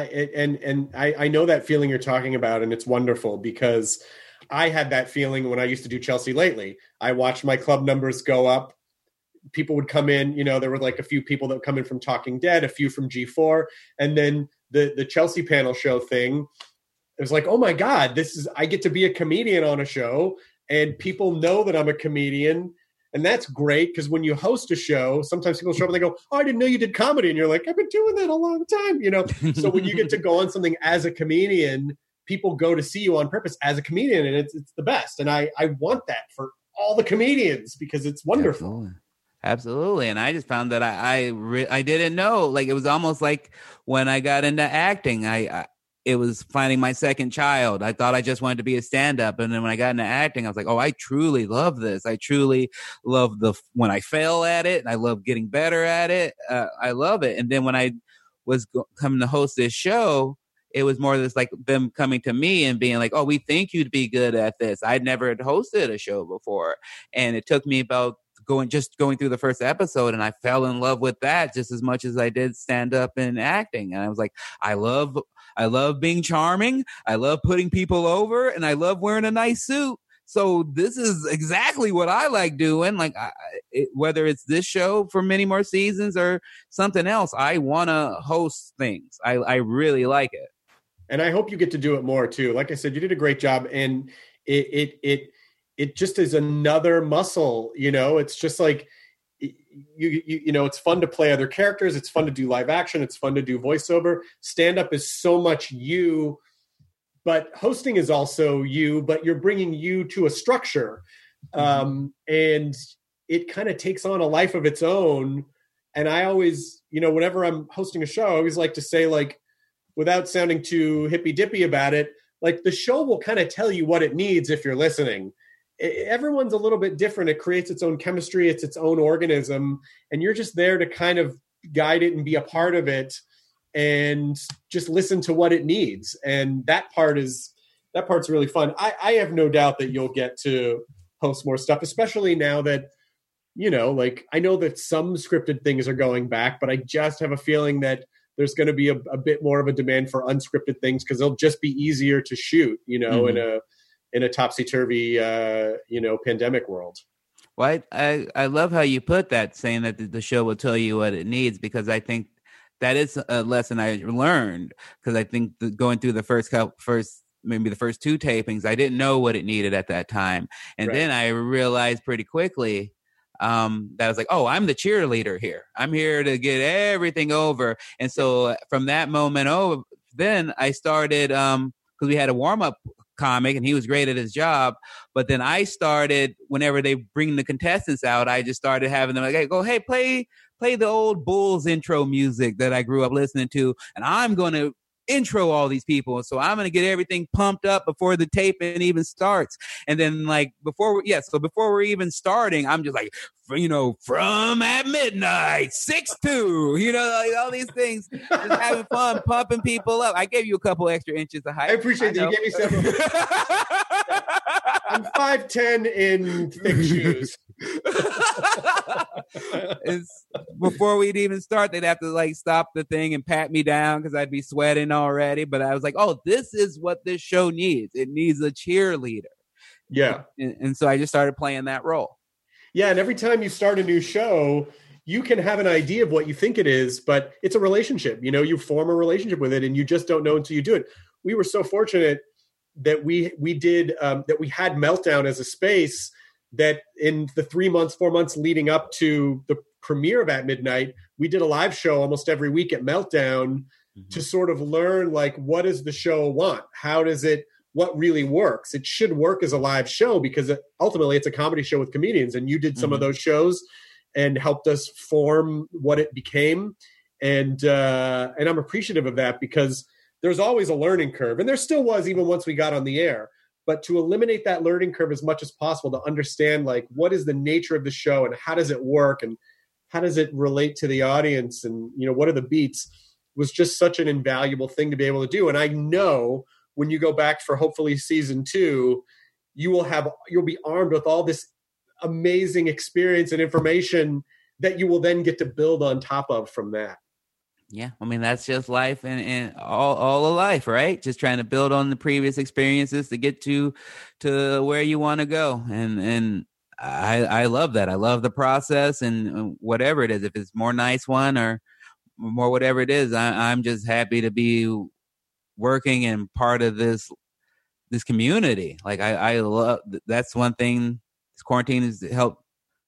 I know that feeling you're talking about, and it's wonderful because I had that feeling when I used to do Chelsea Lately. I watched my club numbers go up. People would come in, there were like a few people that would come in from Talking Dead, a few from G4. And then the Chelsea panel show thing, it was like, oh my God, I get to be a comedian on a show and people know that I'm a comedian. And that's great because when you host a show, sometimes people show up and they go, oh, I didn't know you did comedy. And you're like, I've been doing that a long time, So when you get to go on something as a comedian, people go to see you on purpose as a comedian, and it's the best. And I want that for all the comedians because it's wonderful. Absolutely. And I just found that I didn't know. Like, it was almost like when I got into acting, it was finding my second child. I thought I just wanted to be a stand-up. And then when I got into acting, I was like, oh, I truly love this. I truly love when I fail at it, and I love getting better at it. I love it. And then when I was coming to host this show, it was more this like them coming to me and being like, oh, we think you'd be good at this. I'd never had hosted a show before. And it took me about going through the first episode, and I fell in love with that just as much as I did stand up and acting. And I was like, I love being charming. I love putting people over, and I love wearing a nice suit. So this is exactly what I like doing. Like, whether it's this show for many more seasons or something else, I want to host things. I really like it. And I hope you get to do it more too. Like I said, you did a great job, and it just is another muscle, it's just like, it's fun to play other characters. It's fun to do live action. It's fun to do voiceover. Stand-up is so much you, but hosting is also you, but you're bringing you to a structure. And it kind of takes on a life of its own. And I always, whenever I'm hosting a show, I always like to say, like, without sounding too hippy-dippy about it, like, the show will kind of tell you what it needs if you're listening. Everyone's a little bit different. It creates its own chemistry. It's its own organism. And you're just there to kind of guide it and be a part of it and just listen to what it needs. And that part's really fun. I have no doubt that you'll get to host more stuff, especially now that, I know that some scripted things are going back, but I just have a feeling that there's going to be a bit more of a demand for unscripted things because they'll just be easier to shoot, in a topsy-turvy, pandemic world. Well, I love how you put that, saying that the show will tell you what it needs, because I think that is a lesson I learned, because I think going through the first maybe the first two tapings, I didn't know what it needed at that time. And then I realized pretty quickly that I was like, oh, I'm the cheerleader here. I'm here to get everything over. And so from that moment then I started, because we had a warm-up comic, and he was great at his job. But then I started, whenever they bring the contestants out, I just started having them like, hey, play the old Bulls intro music that I grew up listening to, and I'm going to intro all these people. So I'm going to get everything pumped up before the tape even starts. And then like before we're even starting, I'm just like, from at midnight, 6'2", like all these things, just having fun, pumping people up. I gave you a couple extra inches of height. I appreciate that. You gave me several. I'm 5'10" in thick shoes. Before we'd even start, they'd have to like stop the thing and pat me down because I'd be sweating already. But I was like, oh, this is what this show needs. It needs a cheerleader. Yeah. And so I just started playing that role. Yeah. And every time you start a new show, you can have an idea of what you think it is, but it's a relationship. You form a relationship with it and you just don't know until you do it. We were so fortunate that we had Meltdown as a space that in the 4 months leading up to the premiere of At Midnight, we did a live show almost every week at Meltdown to sort of learn, like, what does the show want? What really works? It should work as a live show because ultimately it's a comedy show with comedians. And you did some of those shows and helped us form what it became. And I'm appreciative of that because there's always a learning curve. And there still was even once we got on the air. But to eliminate that learning curve as much as possible, to understand like what is the nature of the show and how does it work and how does it relate to the audience and what are the beats, was just such an invaluable thing to be able to do. And I know when you go back for hopefully season 2, you'll be armed with all this amazing experience and information that you will then get to build on top of from that. Yeah, I mean, that's just life and all of life, right? Just trying to build on the previous experiences to get to where you want to go. And I love that. I love the process and whatever it is, if it's more nice one or more whatever it is, I'm just happy to be working and part of this community. Like I love, that's one thing this quarantine has helped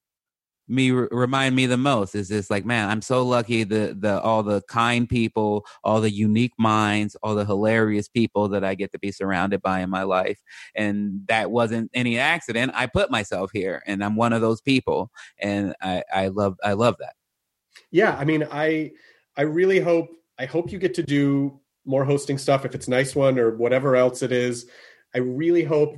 me remind me the most is just like, man, I'm so lucky the all the kind people, all the unique minds, all the hilarious people that I get to be surrounded by in my life. And that wasn't any accident. I put myself here and I'm one of those people. And I love that. Yeah. I mean, I really hope you get to do more hosting stuff if it's a nice one or whatever else it is. I really hope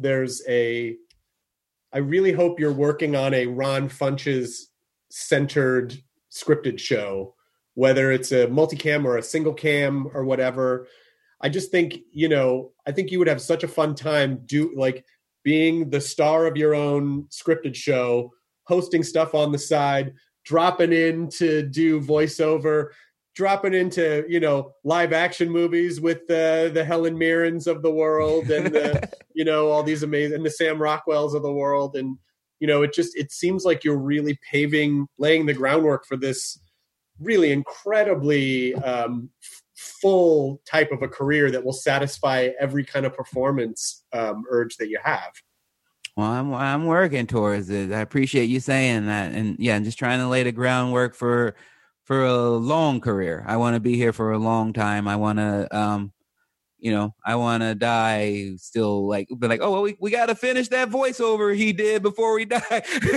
you're working on a Ron Funches centered scripted show, whether it's a multicam or a single cam or whatever. I just think, I think you would have such a fun time being the star of your own scripted show, hosting stuff on the side, dropping in to do voiceover, dropping into, live action movies with the Helen Mirrens of the world and, all these amazing, and the Sam Rockwells of the world. And, it seems like you're really laying the groundwork for this really incredibly full type of a career that will satisfy every kind of performance urge that you have. Well, I'm working towards it. I appreciate you saying that. And yeah, I'm just trying to lay the groundwork for a long career. I want to be here for a long time. I want to, I want to die still be like, oh, well, we got to finish that voiceover he did before we die.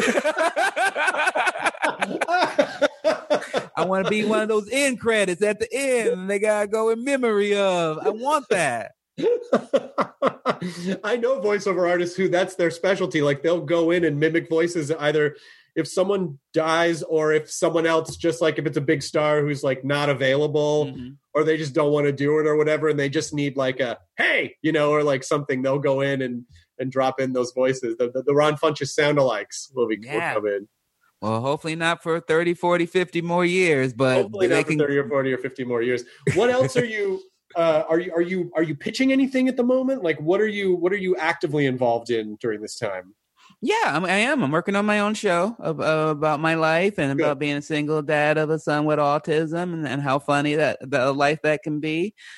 I want to be one of those end credits at the end. And they got to go in memory of. I want that. I know voiceover artists who that's their specialty. Like they'll go in and mimic voices either if someone dies or if someone else, just like if it's a big star who's like not available or they just don't want to do it or whatever. And they just need like a, hey, or like something, they'll go in and drop in those voices. The Ron Funches sound-alikes will come in. Well, hopefully not for 30, 40, 50 more years, but hopefully not for 30 or 40 or 50 more years. What else are you, are you pitching anything at the moment? Like what are you actively involved in during this time? Yeah, I am. I'm working on my own show about my life and about being a single dad of a son with autism and how funny that the life that can be.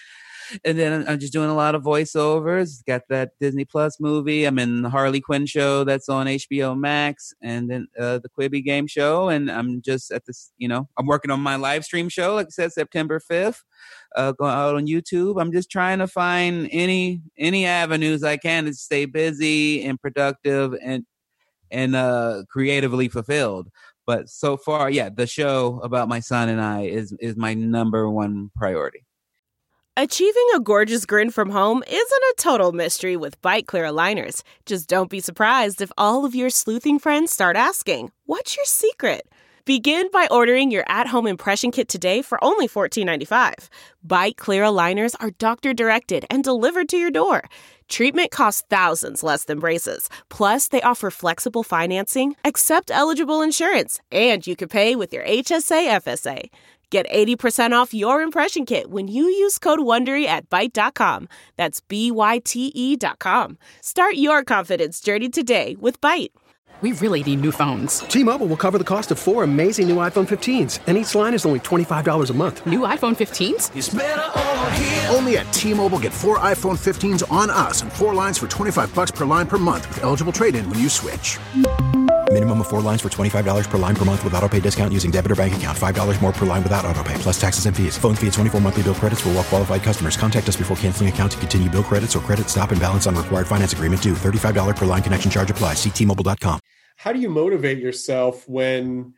And then I'm just doing a lot of voiceovers. Got that Disney Plus movie. I'm in the Harley Quinn show that's on HBO Max, and then the Quibi game show. And I'm just at this, I'm working on my live stream show, like I said, September 5th, going out on YouTube. I'm just trying to find any avenues I can to stay busy and productive and creatively fulfilled. But so far, the show about my son and I is my number one priority. Achieving a gorgeous grin from home isn't a total mystery with Byte Clear aligners. Just don't be surprised if all of your sleuthing friends start asking, "What's your secret?" Begin by ordering your at-home impression kit today for only $14.95. Byte Clear aligners are doctor-directed and delivered to your door. Treatment costs thousands less than braces. Plus, they offer flexible financing, accept eligible insurance, and you can pay with your HSA FSA. Get 80% off your impression kit when you use code WONDERY at Byte.com. That's BYTE.com. Start your confidence journey today with Byte. We really need new phones. T-Mobile will cover the cost of 4 amazing new iPhone 15s, and each line is only $25 a month. New iPhone 15s? It's better over here. Only at T-Mobile, get 4 iPhone 15s on us and 4 lines for $25 per line per month with eligible trade-in when you switch. Minimum of 4 lines for $25 per line per month with autopay discount using debit or bank account. $5 more per line without autopay, plus taxes and fees. Phone fee at 24 monthly bill credits for well-qualified customers. Contact us before canceling account to continue bill credits or credit stop and balance on required finance agreement due. $35 per line connection charge applies. See T-Mobile.com. How do you motivate yourself when,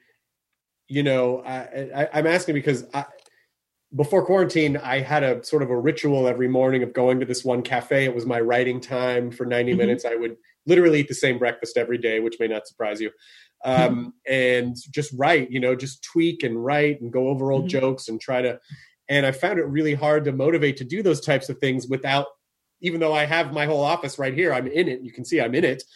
I'm asking because before quarantine, I had a sort of a ritual every morning of going to this one cafe. It was my writing time for 90 minutes. I would literally eat the same breakfast every day, which may not surprise you. And just write, just tweak and write and go over old jokes and and I found it really hard to motivate to do those types of things without, even though I have my whole office right here, I'm in it. You can see I'm in it.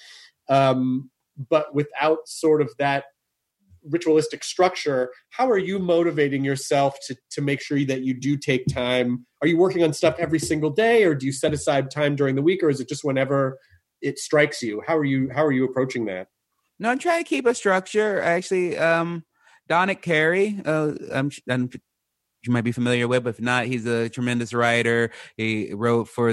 But without sort of that ritualistic structure, how are you motivating yourself to make sure that you do take time? Are you working on stuff every single day, or do you set aside time during the week, or is it just whenever it strikes you? How are you approaching that? No, I'm trying to keep a structure. Actually, Dominic Carey, you might be familiar with, but if not, he's a tremendous writer. He wrote for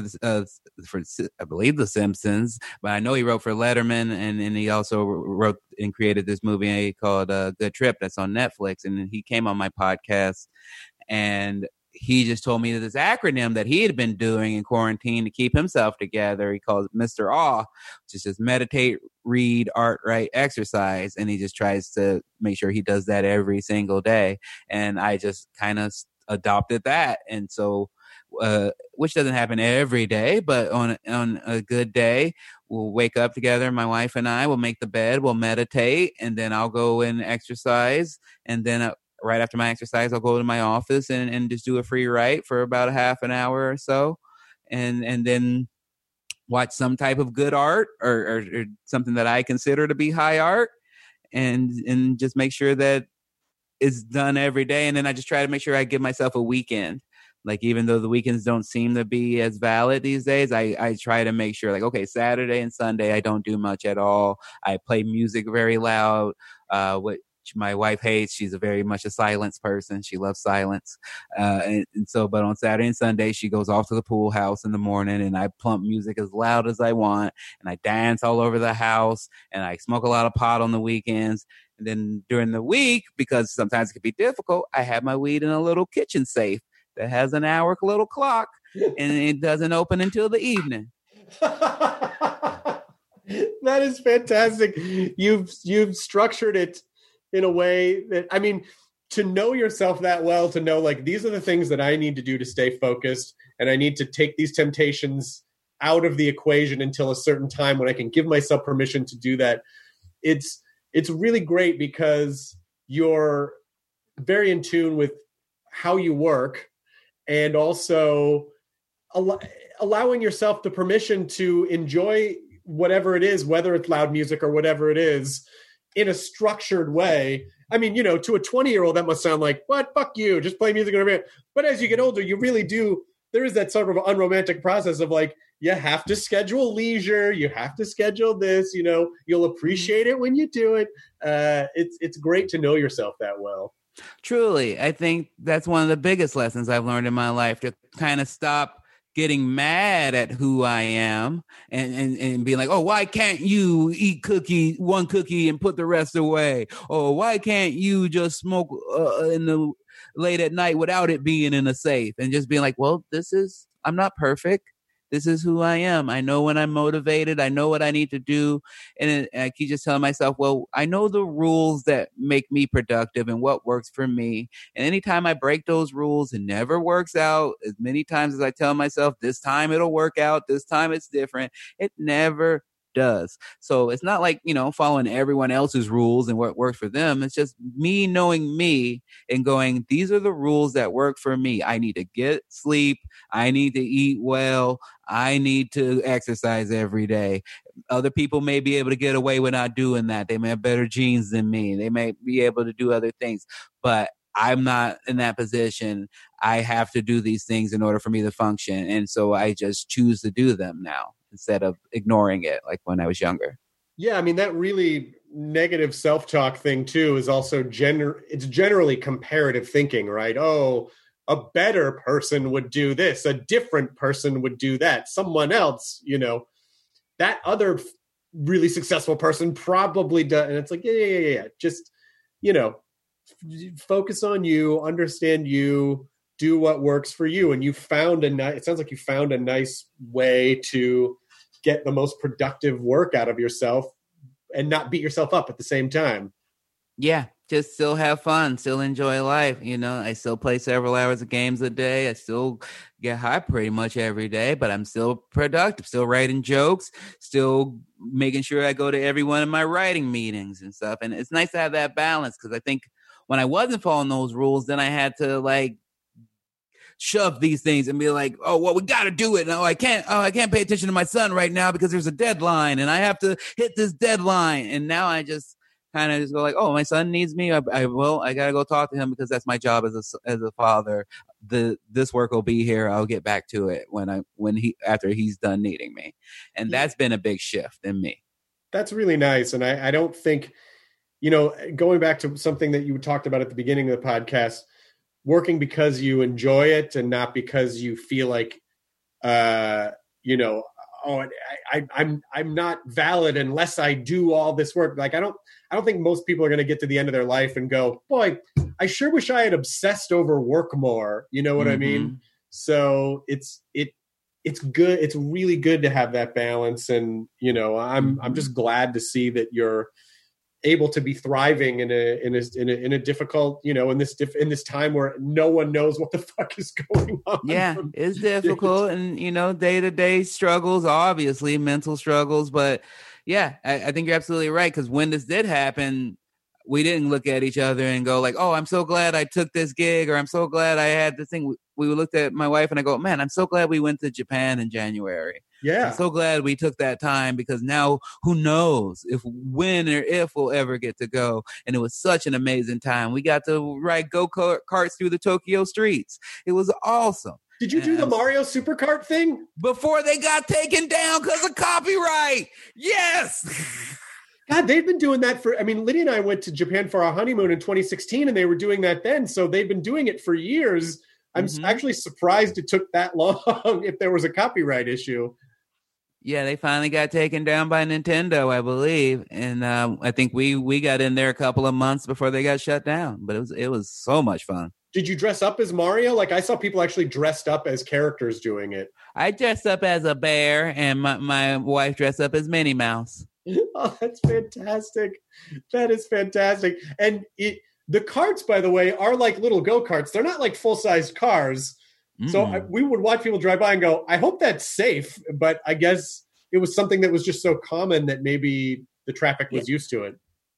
I believe The Simpsons, but I know he wrote for Letterman, and he also wrote and created this movie called Good Trip that's on Netflix. And he came on my podcast, and he just told me this acronym that he had been doing in quarantine to keep himself together. He calls it Mr. Awe, which is just meditate, read, art, write, exercise. And he just tries to make sure he does that every single day. And I just kind of adopted that. And so, which doesn't happen every day, but on a good day, we'll wake up together. My wife and I will make the bed, we'll meditate, and then I'll go and exercise. And then right after my exercise, I'll go to my office and just do a free write for about a half an hour or so. And then watch some type of good art or something that I consider to be high art, and just make sure that it's done every day. And then I just try to make sure I give myself a weekend. Like, even though the weekends don't seem to be as valid these days, I try to make sure, like, okay, Saturday and Sunday, I don't do much at all. I play music very loud, which my wife hates. She's very much a silence person. She loves silence. And so, but on Saturday and Sunday, she goes off to the pool house in the morning, and I plump music as loud as I want, and I dance all over the house, and I smoke a lot of pot on the weekends. And then during the week, because sometimes it can be difficult, I have my weed in a little kitchen safe that has an hour little clock, and it doesn't open until the evening. That is fantastic. You've structured it in a way that, I mean, to know yourself that well, to know, like, these are the things that I need to do to stay focused, and I need to take these temptations out of the equation until a certain time when I can give myself permission to do that. It's really great because you're very in tune with how you work, and also allowing yourself the permission to enjoy whatever it is, whether it's loud music or whatever it is, in a structured way. I mean, to a 20-year-old, that must sound like, what? Fuck you, just play music. But as you get older, you really do. There is that sort of unromantic process of, like, you have to schedule leisure. You have to schedule this, you'll appreciate it when you do it. It's great to know yourself that well. Truly. I think that's one of the biggest lessons I've learned in my life, to kind of stop getting mad at who I am and being like, oh, why can't you eat one cookie and put the rest away? Or why can't you just smoke in the late at night without it being in a safe? And just being like, well, I'm not perfect. This is who I am. I know when I'm motivated. I know what I need to do. And I keep just telling myself, well, I know the rules that make me productive and what works for me. And anytime I break those rules, it never works out. As many times as I tell myself, this time it'll work out, this time it's different, it never does. So it's not like, following everyone else's rules and what works for them. It's just me knowing me and going, these are the rules that work for me. I need to get sleep. I need to eat well. I need to exercise every day. Other people may be able to get away with not doing that. They may have better genes than me. They may be able to do other things, but I'm not in that position. I have to do these things in order for me to function. And so I just choose to do them now, instead of ignoring it like when I was younger. Yeah, I mean, that really negative self-talk thing too is also it's generally comparative thinking, right? Oh, a better person would do this, a different person would do that, someone else, that other really successful person probably does. And it's like, yeah. Just, focus on you, understand you, do what works for you. And it sounds like you found a nice way to get the most productive work out of yourself and not beat yourself up at the same time. Yeah, just still have fun, still enjoy life. I still play several hours of games a day. I still get high pretty much every day, but I'm still productive, still writing jokes, still making sure I go to every one of my writing meetings and stuff. And it's nice to have that balance, because I think when I wasn't following those rules, then I had to shove these things and be like, oh, well, we got to do it. No, I can't pay attention to my son right now because there's a deadline and I have to hit this deadline. And now I just kind of just go like, oh, my son needs me. I got to go talk to him because that's my job as a father. This work will be here. I'll get back to it after he's done needing me. And that's been a big shift in me. That's really nice. And I don't think, going back to something that you talked about at the beginning of the podcast, working because you enjoy it and not because you feel like, I'm not valid unless I do all this work. Like, I don't think most people are going to get to the end of their life and go, boy, I sure wish I had obsessed over work more. You know what I mean? So it's good. It's really good to have that balance. And, I'm just glad to see that you're able to be thriving in a difficult, in this time where no one knows what the fuck is going on. Yeah, it's difficult. And, day-to-day struggles, obviously mental struggles, but yeah, I think you're absolutely right. Cause when this did happen, we didn't look at each other and go like, oh, I'm so glad I took this gig, or I'm so glad I had this thing. We looked at my wife and I go, man, I'm so glad we went to Japan in January. Yeah. I'm so glad we took that time, because now who knows when or if we'll ever get to go. And it was such an amazing time. We got to ride go-karts through the Tokyo streets. It was awesome. Did you do the Mario Superkart thing? Before they got taken down because of copyright. Yes. God, they've been doing that Lydia and I went to Japan for our honeymoon in 2016 and they were doing that then. So they've been doing it for years. I'm actually surprised it took that long if there was a copyright issue. Yeah, they finally got taken down by Nintendo, I believe. And I think we got in there a couple of months before they got shut down. But it was so much fun. Did you dress up as Mario? Like, I saw people actually dressed up as characters doing it. I dressed up as a bear, and my wife dressed up as Minnie Mouse. Oh, that's fantastic. That is fantastic. And the carts, by the way, are like little go-karts. They're not like full-sized cars. So we would watch people drive by and go, I hope that's safe. But I guess it was something that was just so common that maybe the traffic was used to it.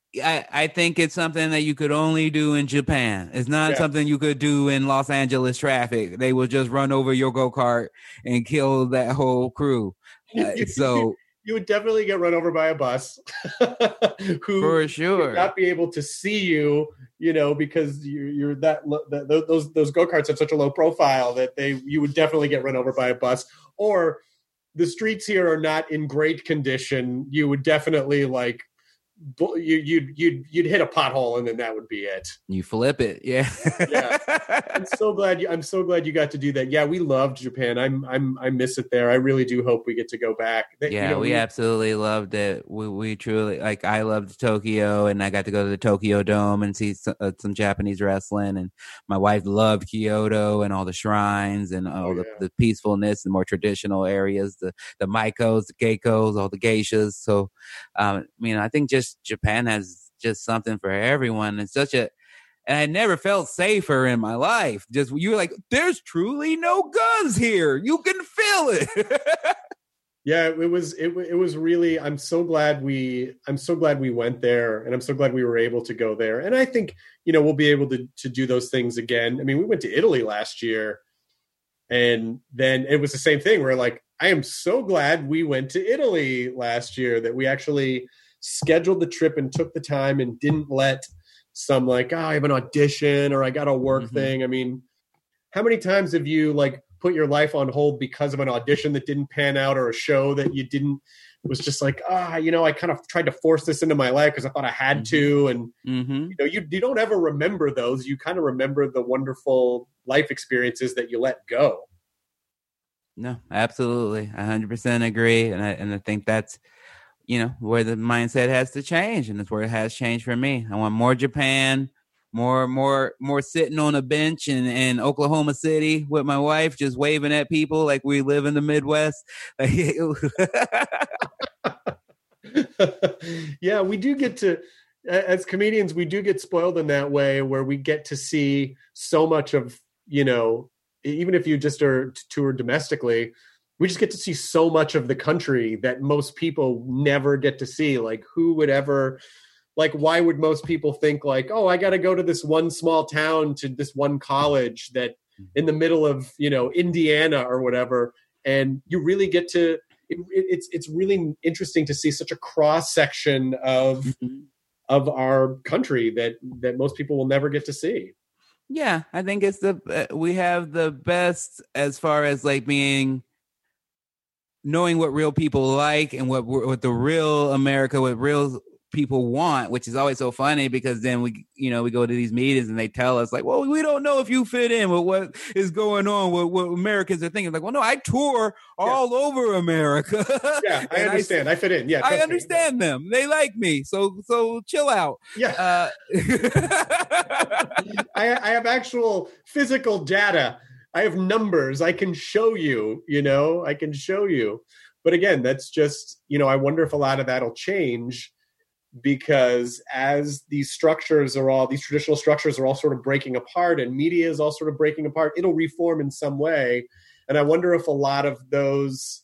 I think it's something that you could only do in Japan. It's not something you could do in Los Angeles traffic. They will just run over your go-kart and kill that whole crew. You would definitely get run over by a bus who for sure would not be able to see you, because you're those go-karts have such a low profile that you would definitely get run over by a bus. Or the streets here are not in great condition. You would definitely you'd hit a pothole and then that would be it. You flip it. Yeah. Yeah. I'm so glad you got to do that. Yeah. We loved Japan. I miss it there. I really do hope we get to go back. Yeah. We absolutely loved it. We truly, like, I loved Tokyo, and I got to go to the Tokyo Dome and see some Japanese wrestling, and my wife loved Kyoto and all the shrines and all the peacefulness and more traditional areas, the Maikos, the Geikos, all the geishas. So, I think just Japan has just something for everyone. It's and I never felt safer in my life. Just, you were like, there's truly no guns here. You can feel it. Yeah, it was really, I'm so glad we went there, and I'm so glad we were able to go there. And I think, we'll be able to do those things again. I mean, we went to Italy last year, and then it was the same thing. We're like, I am so glad we went to Italy last year, that we actually scheduled the trip and took the time and didn't let some like, I have an audition or I got a work thing. I mean, how many times have you like put your life on hold because of an audition that didn't pan out, or a show that you didn't, was just like, I kind of tried to force this into my life because I thought I had to. And, you don't ever remember those. You kind of remember the wonderful life experiences that you let go. No, absolutely. 100% agree. And I think that's, where the mindset has to change, and it's where it has changed for me. I want more Japan, more sitting on a bench in Oklahoma City with my wife, just waving at people like we live in the Midwest. Yeah, we do get to, as comedians, we do get spoiled in that way, where we get to see so much of, even if you just are toured domestically, we just get to see so much of the country that most people never get to see. Like, who would ever, like, why would most people think like, oh, I got to go to this one small town, to this one college that in the middle of, Indiana or whatever. And you really get to, it's really interesting to see such a cross section of our country that most people will never get to see. Yeah, I think it's we have the best as far as like knowing what real people like and what the real America, what real people want, which is always so funny, because then we go to these meetings and they tell us like, well, we don't know if you fit in with what is going on, what Americans are thinking. Like, well, no, I tour all over America. Yeah, I understand. I fit in. Yeah, I understand them. They like me. So chill out. Yeah. I have actual physical data. I have numbers. I can show you, I can show you. But again, that's just, I wonder if a lot of that'll change, because as these traditional structures are all sort of breaking apart, and media is all sort of breaking apart, it'll reform in some way. And I wonder if a lot of those,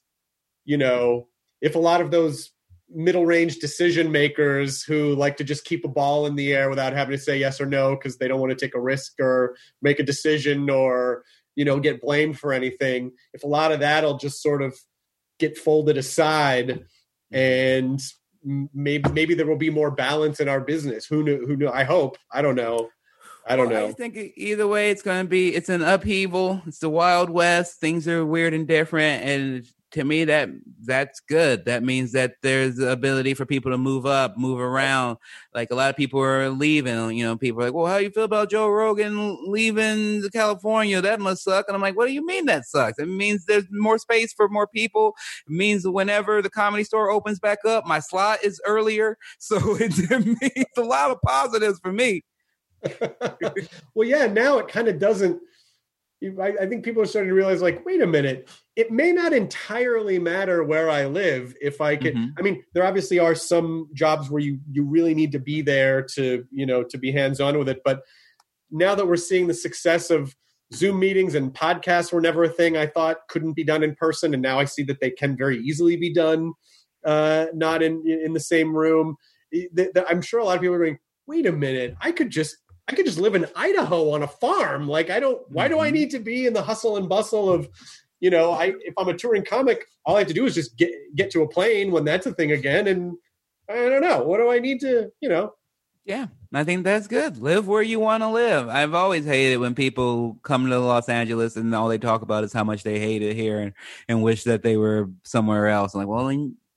middle range decision makers who like to just keep a ball in the air without having to say yes or no, because they don't want to take a risk or make a decision or, get blamed for anything, if a lot of that'll just sort of get folded aside, and maybe there will be more balance in our business. Who knew? I hope. I don't know. I think either way, it's an upheaval. It's the Wild West. Things are weird and different. And to me, that's good. That means that there's the ability for people to move up, move around. Like, a lot of people are leaving, people are like, well, how do you feel about Joe Rogan leaving California? That must suck. And I'm like, what do you mean that sucks? It means there's more space for more people. It means whenever the Comedy Store opens back up, my slot is earlier. So it means a lot of positives for me. Well, yeah, now it kind of doesn't. I think people are starting to realize, like, wait a minute, it may not entirely matter where I live if I can. I mean, there obviously are some jobs where you really need to be there to be hands-on with it. But now that we're seeing the success of Zoom meetings, and podcasts were never a thing I thought couldn't be done in person, and now I see that they can very easily be done not in the same room. I'm sure a lot of people are going, wait a minute, I could just live in Idaho on a farm. Like, why do I need to be in the hustle and bustle of, if I'm a touring comic, all I have to do is just get to a plane when that's a thing again. And I don't know, what do I need to, Yeah, I think that's good. Live where you want to live. I've always hated when people come to Los Angeles and all they talk about is how much they hate it here and wish that they were somewhere else. I'm like, well,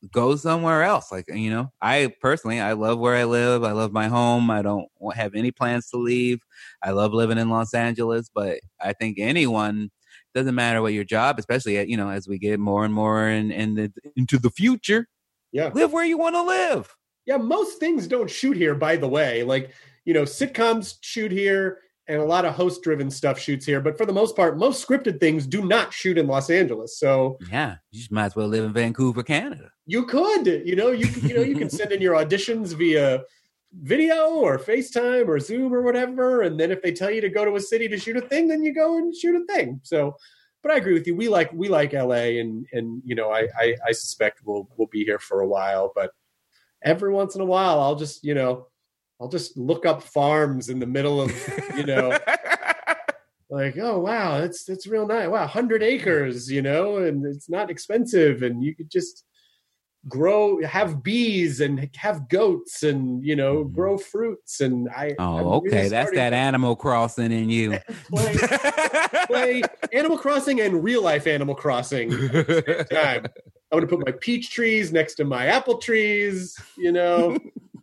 go somewhere else. Like, you know, I love where I live. I love my home. I don't have any plans to leave. I love living in Los Angeles, but I think anyone, doesn't matter what your job, especially, you know, as we get more and more into the future, live where you want to live. Yeah, most things don't shoot here, by the way. Like, you know, sitcoms shoot here and a lot of host-driven stuff shoots here. But for the most part, most scripted things do not shoot in Los Angeles. So yeah, you just might as well live in Vancouver, Canada. You could, you can send in your auditions via video or FaceTime or Zoom or whatever. And then if they tell you to go to a city to shoot a thing, then you go and shoot a thing. So, but I agree with you. We like LA and you know, I suspect we'll be here for a while, but every once in a while, I'll just look up farms in the middle of, you know, like, oh, wow, that's real nice. Wow, 100 acres, you know, and it's not expensive. And you could just have bees and have goats and, you know, grow fruits. And okay. That's that Animal Crossing in you. play Animal Crossing and real life Animal Crossing at the same time. I'm going to put my peach trees next to my apple trees, you know.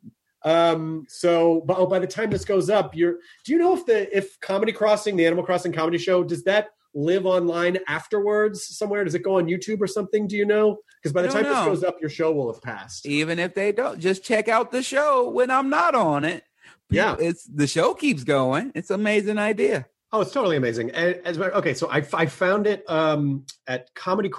By the time this goes up, do you know if Comedy Crossing, the Animal Crossing comedy show, does that live online afterwards somewhere? Does it go on YouTube or something? Do you know? Because by the time this goes up, your show will have passed. Even if they don't, just check out the show when I'm not on it. Yeah, the show keeps going. It's an amazing idea. Oh, it's totally amazing. Okay, so I found it at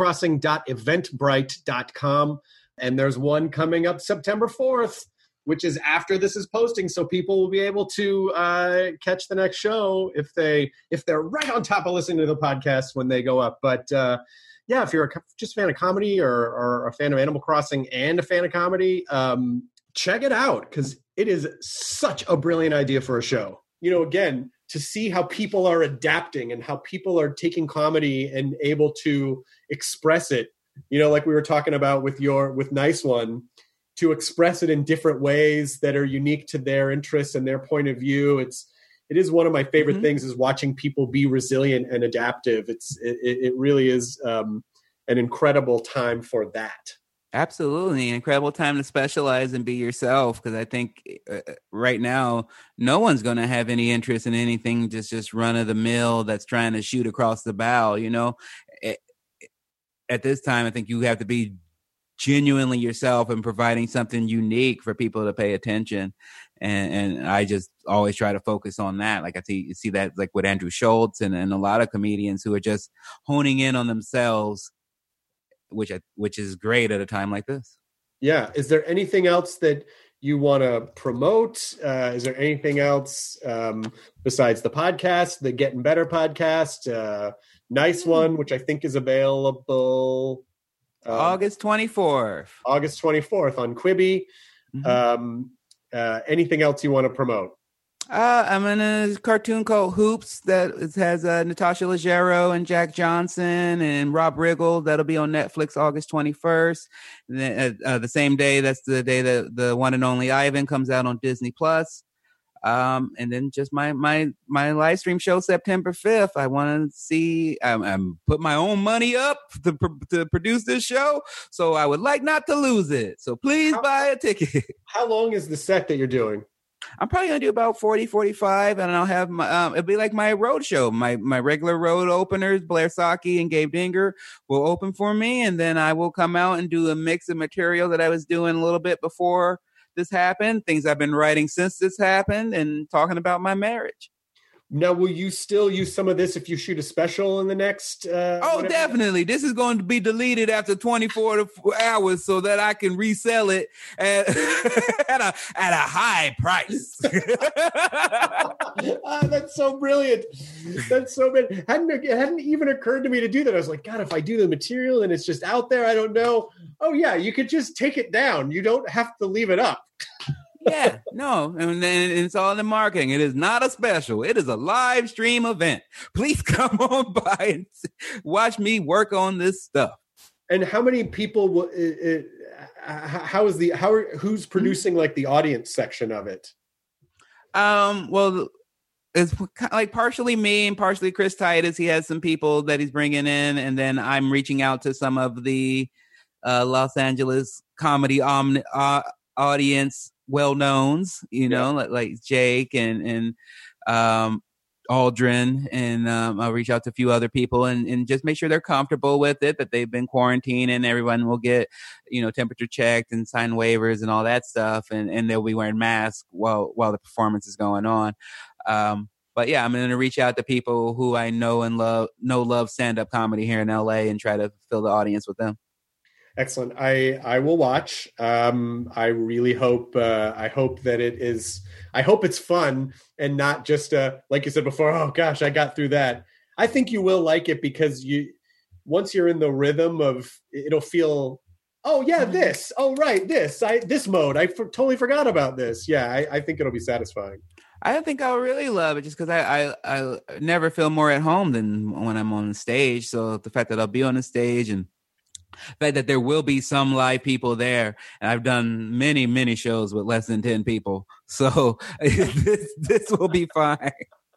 comedycrossing.eventbrite.com, and there's one coming up September 4th, which is after this is posting, so people will be able to catch the next show if they're right on top of listening to the podcast when they go up. But yeah, if you're just a fan of comedy or a fan of Animal Crossing and a fan of comedy, check it out because it is such a brilliant idea for a show. You know, again, to see how people are adapting and how people are taking comedy and able to express it, you know, like we were talking about with Nice One, to express it in different ways that are unique to their interests and their point of view. It is one of my favorite things is watching people be resilient and adaptive. It really is an incredible time for that. Absolutely. An incredible time to specialize and be yourself. Because I think right now, no one's going to have any interest in anything just run of the mill that's trying to shoot across the bow. You know, at this time, I think you have to be genuinely yourself and providing something unique for people to pay attention. And I just always try to focus on that. Like you see that like with Andrew Schultz and a lot of comedians who are just honing in on themselves, which is great at a time like this. Yeah. Is there anything else that you want to promote? Is there anything else besides the podcast, the Getting Better podcast, Nice One, which I think is available August 24th. August 24th on Quibi. Anything else you want to promote? I'm in a cartoon called Hoops that has Natasha Leggero and Jack Johnson and Rob Riggle. That'll be on Netflix August 21st. And then, the same day, that's the day that the one and only Ivan comes out on Disney Plus. And then just my live stream show September 5th. I want to see, I'm put my own money up to produce this show. So I would like not to lose it. So please buy a ticket. How long is the set that you're doing? I'm probably going to do about 40, 45, and I'll have my, it'll be like my road show. My regular road openers, Blair Saki and Gabe Dinger, will open for me, and then I will come out and do a mix of material that I was doing a little bit before this happened, things I've been writing since this happened, and talking about my marriage. Now, will you still use some of this if you shoot a special in the next? Definitely. This is going to be deleted after 24 hours so that I can resell it at a high price. That's so brilliant. That's so bad. It hadn't even occurred to me to do that. I was like, God, if I do the material and it's just out there, I don't know. Oh yeah, you could just take it down. You don't have to leave it up. Yeah, no, and it's all in the marketing. It is not a special. It is a live stream event. Please come on by and watch me work on this stuff. And how many people? Who's producing like the audience section of it? Well, it's like partially me and partially Chris Titus. He has some people that he's bringing in, and then I'm reaching out to some of the Los Angeles comedy audience well-knowns, like Jake and Aldrin, and I'll reach out to a few other people and just make sure they're comfortable with it, that they've been quarantined, and everyone will get, temperature checked and sign waivers and all that stuff, and they'll be wearing masks while the performance is going on. But yeah, I'm going to reach out to people who I know and love stand-up comedy here in LA and try to fill the audience with them. Excellent. I will watch. I really hope, I hope it's fun and not just, like you said before, oh gosh, I got through that. I think you will like it because once you're in the rhythm of, it'll feel, oh yeah, this, oh right, this mode. I totally forgot about this. Yeah. I think it'll be satisfying. I think I'll really love it just because I never feel more at home than when I'm on the stage. So the fact that I'll be on the stage and the fact that there will be some live people there, and I've done many, many shows with less than 10 people. So this will be fine.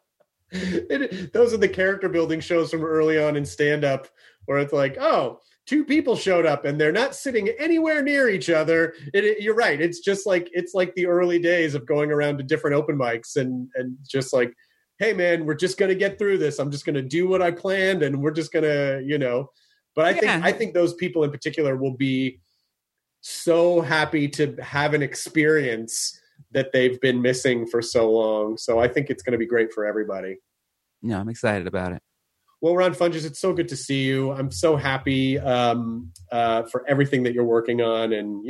Those are the character building shows from early on in stand-up where it's like, oh, 2 people showed up and they're not sitting anywhere near each other. You're right. It's like the early days of going around to different open mics and just like, hey man, we're just going to get through this. I'm just going to do what I planned and we're just going to, but I think those people in particular will be so happy to have an experience that they've been missing for so long. So I think it's going to be great for everybody. Yeah, I'm excited about it. Well, Ron Funches, it's so good to see you. I'm so happy for everything that you're working on. And,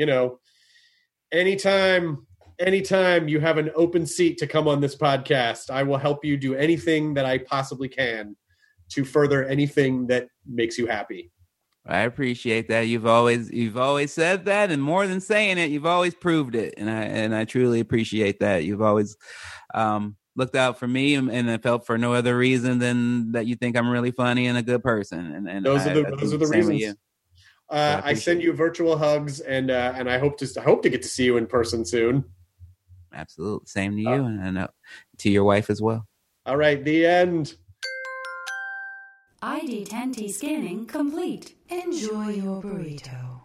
anytime you have an open seat to come on this podcast, I will help you do anything that I possibly can to further anything that makes you happy. I appreciate that. You've always said that, and more than saying it, you've always proved it. And I truly appreciate that. You've always looked out for me, and I felt for no other reason than that you think I'm really funny and a good person. And those are the reasons. I send you virtual hugs, and I hope to get to see you in person soon. Absolutely, same to you, and to your wife as well. All right, the end. ID10T scanning complete. Enjoy your burrito.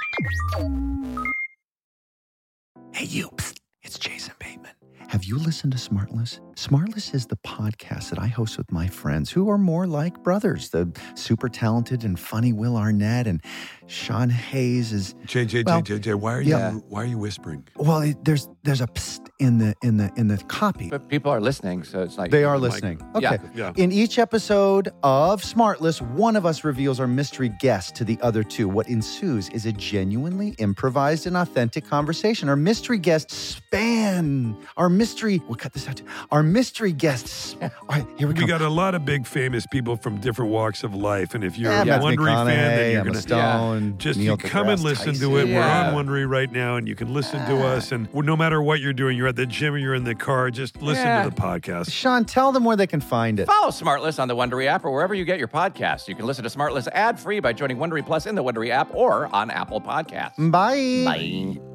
Hey, you. Psst, it's Jason Bateman. Have you listened to Smartless? Smartless is the podcast that I host with my friends who are more like brothers. The super talented and funny Will Arnett and Sean Hayes is... JJ, why are you whispering? Well, there's a psst in the copy. But people are listening, so it's like... They are listening. Okay. Yeah. In each episode of Smartless, one of us reveals our mystery guest to the other two. What ensues is a genuinely improvised and authentic conversation. Our mystery guests span... We'll cut this out too. Our mystery guests... All right, here we go. We got a lot of big famous people from different walks of life, and if you're a Matthew Wondery fan, then you're Emma going to... Stone, Just Neil you come and deGrasse listen Tyson. to it. We're on Wondery right now, and you can listen to us. And no matter what you're doing, you're at the gym or you're in the car, just listen to the podcast. Sean, tell them where they can find it. Follow Smartless on the Wondery app or wherever you get your podcasts. You can listen to Smartless ad-free by joining Wondery Plus in the Wondery app or on Apple Podcasts. Bye. Bye.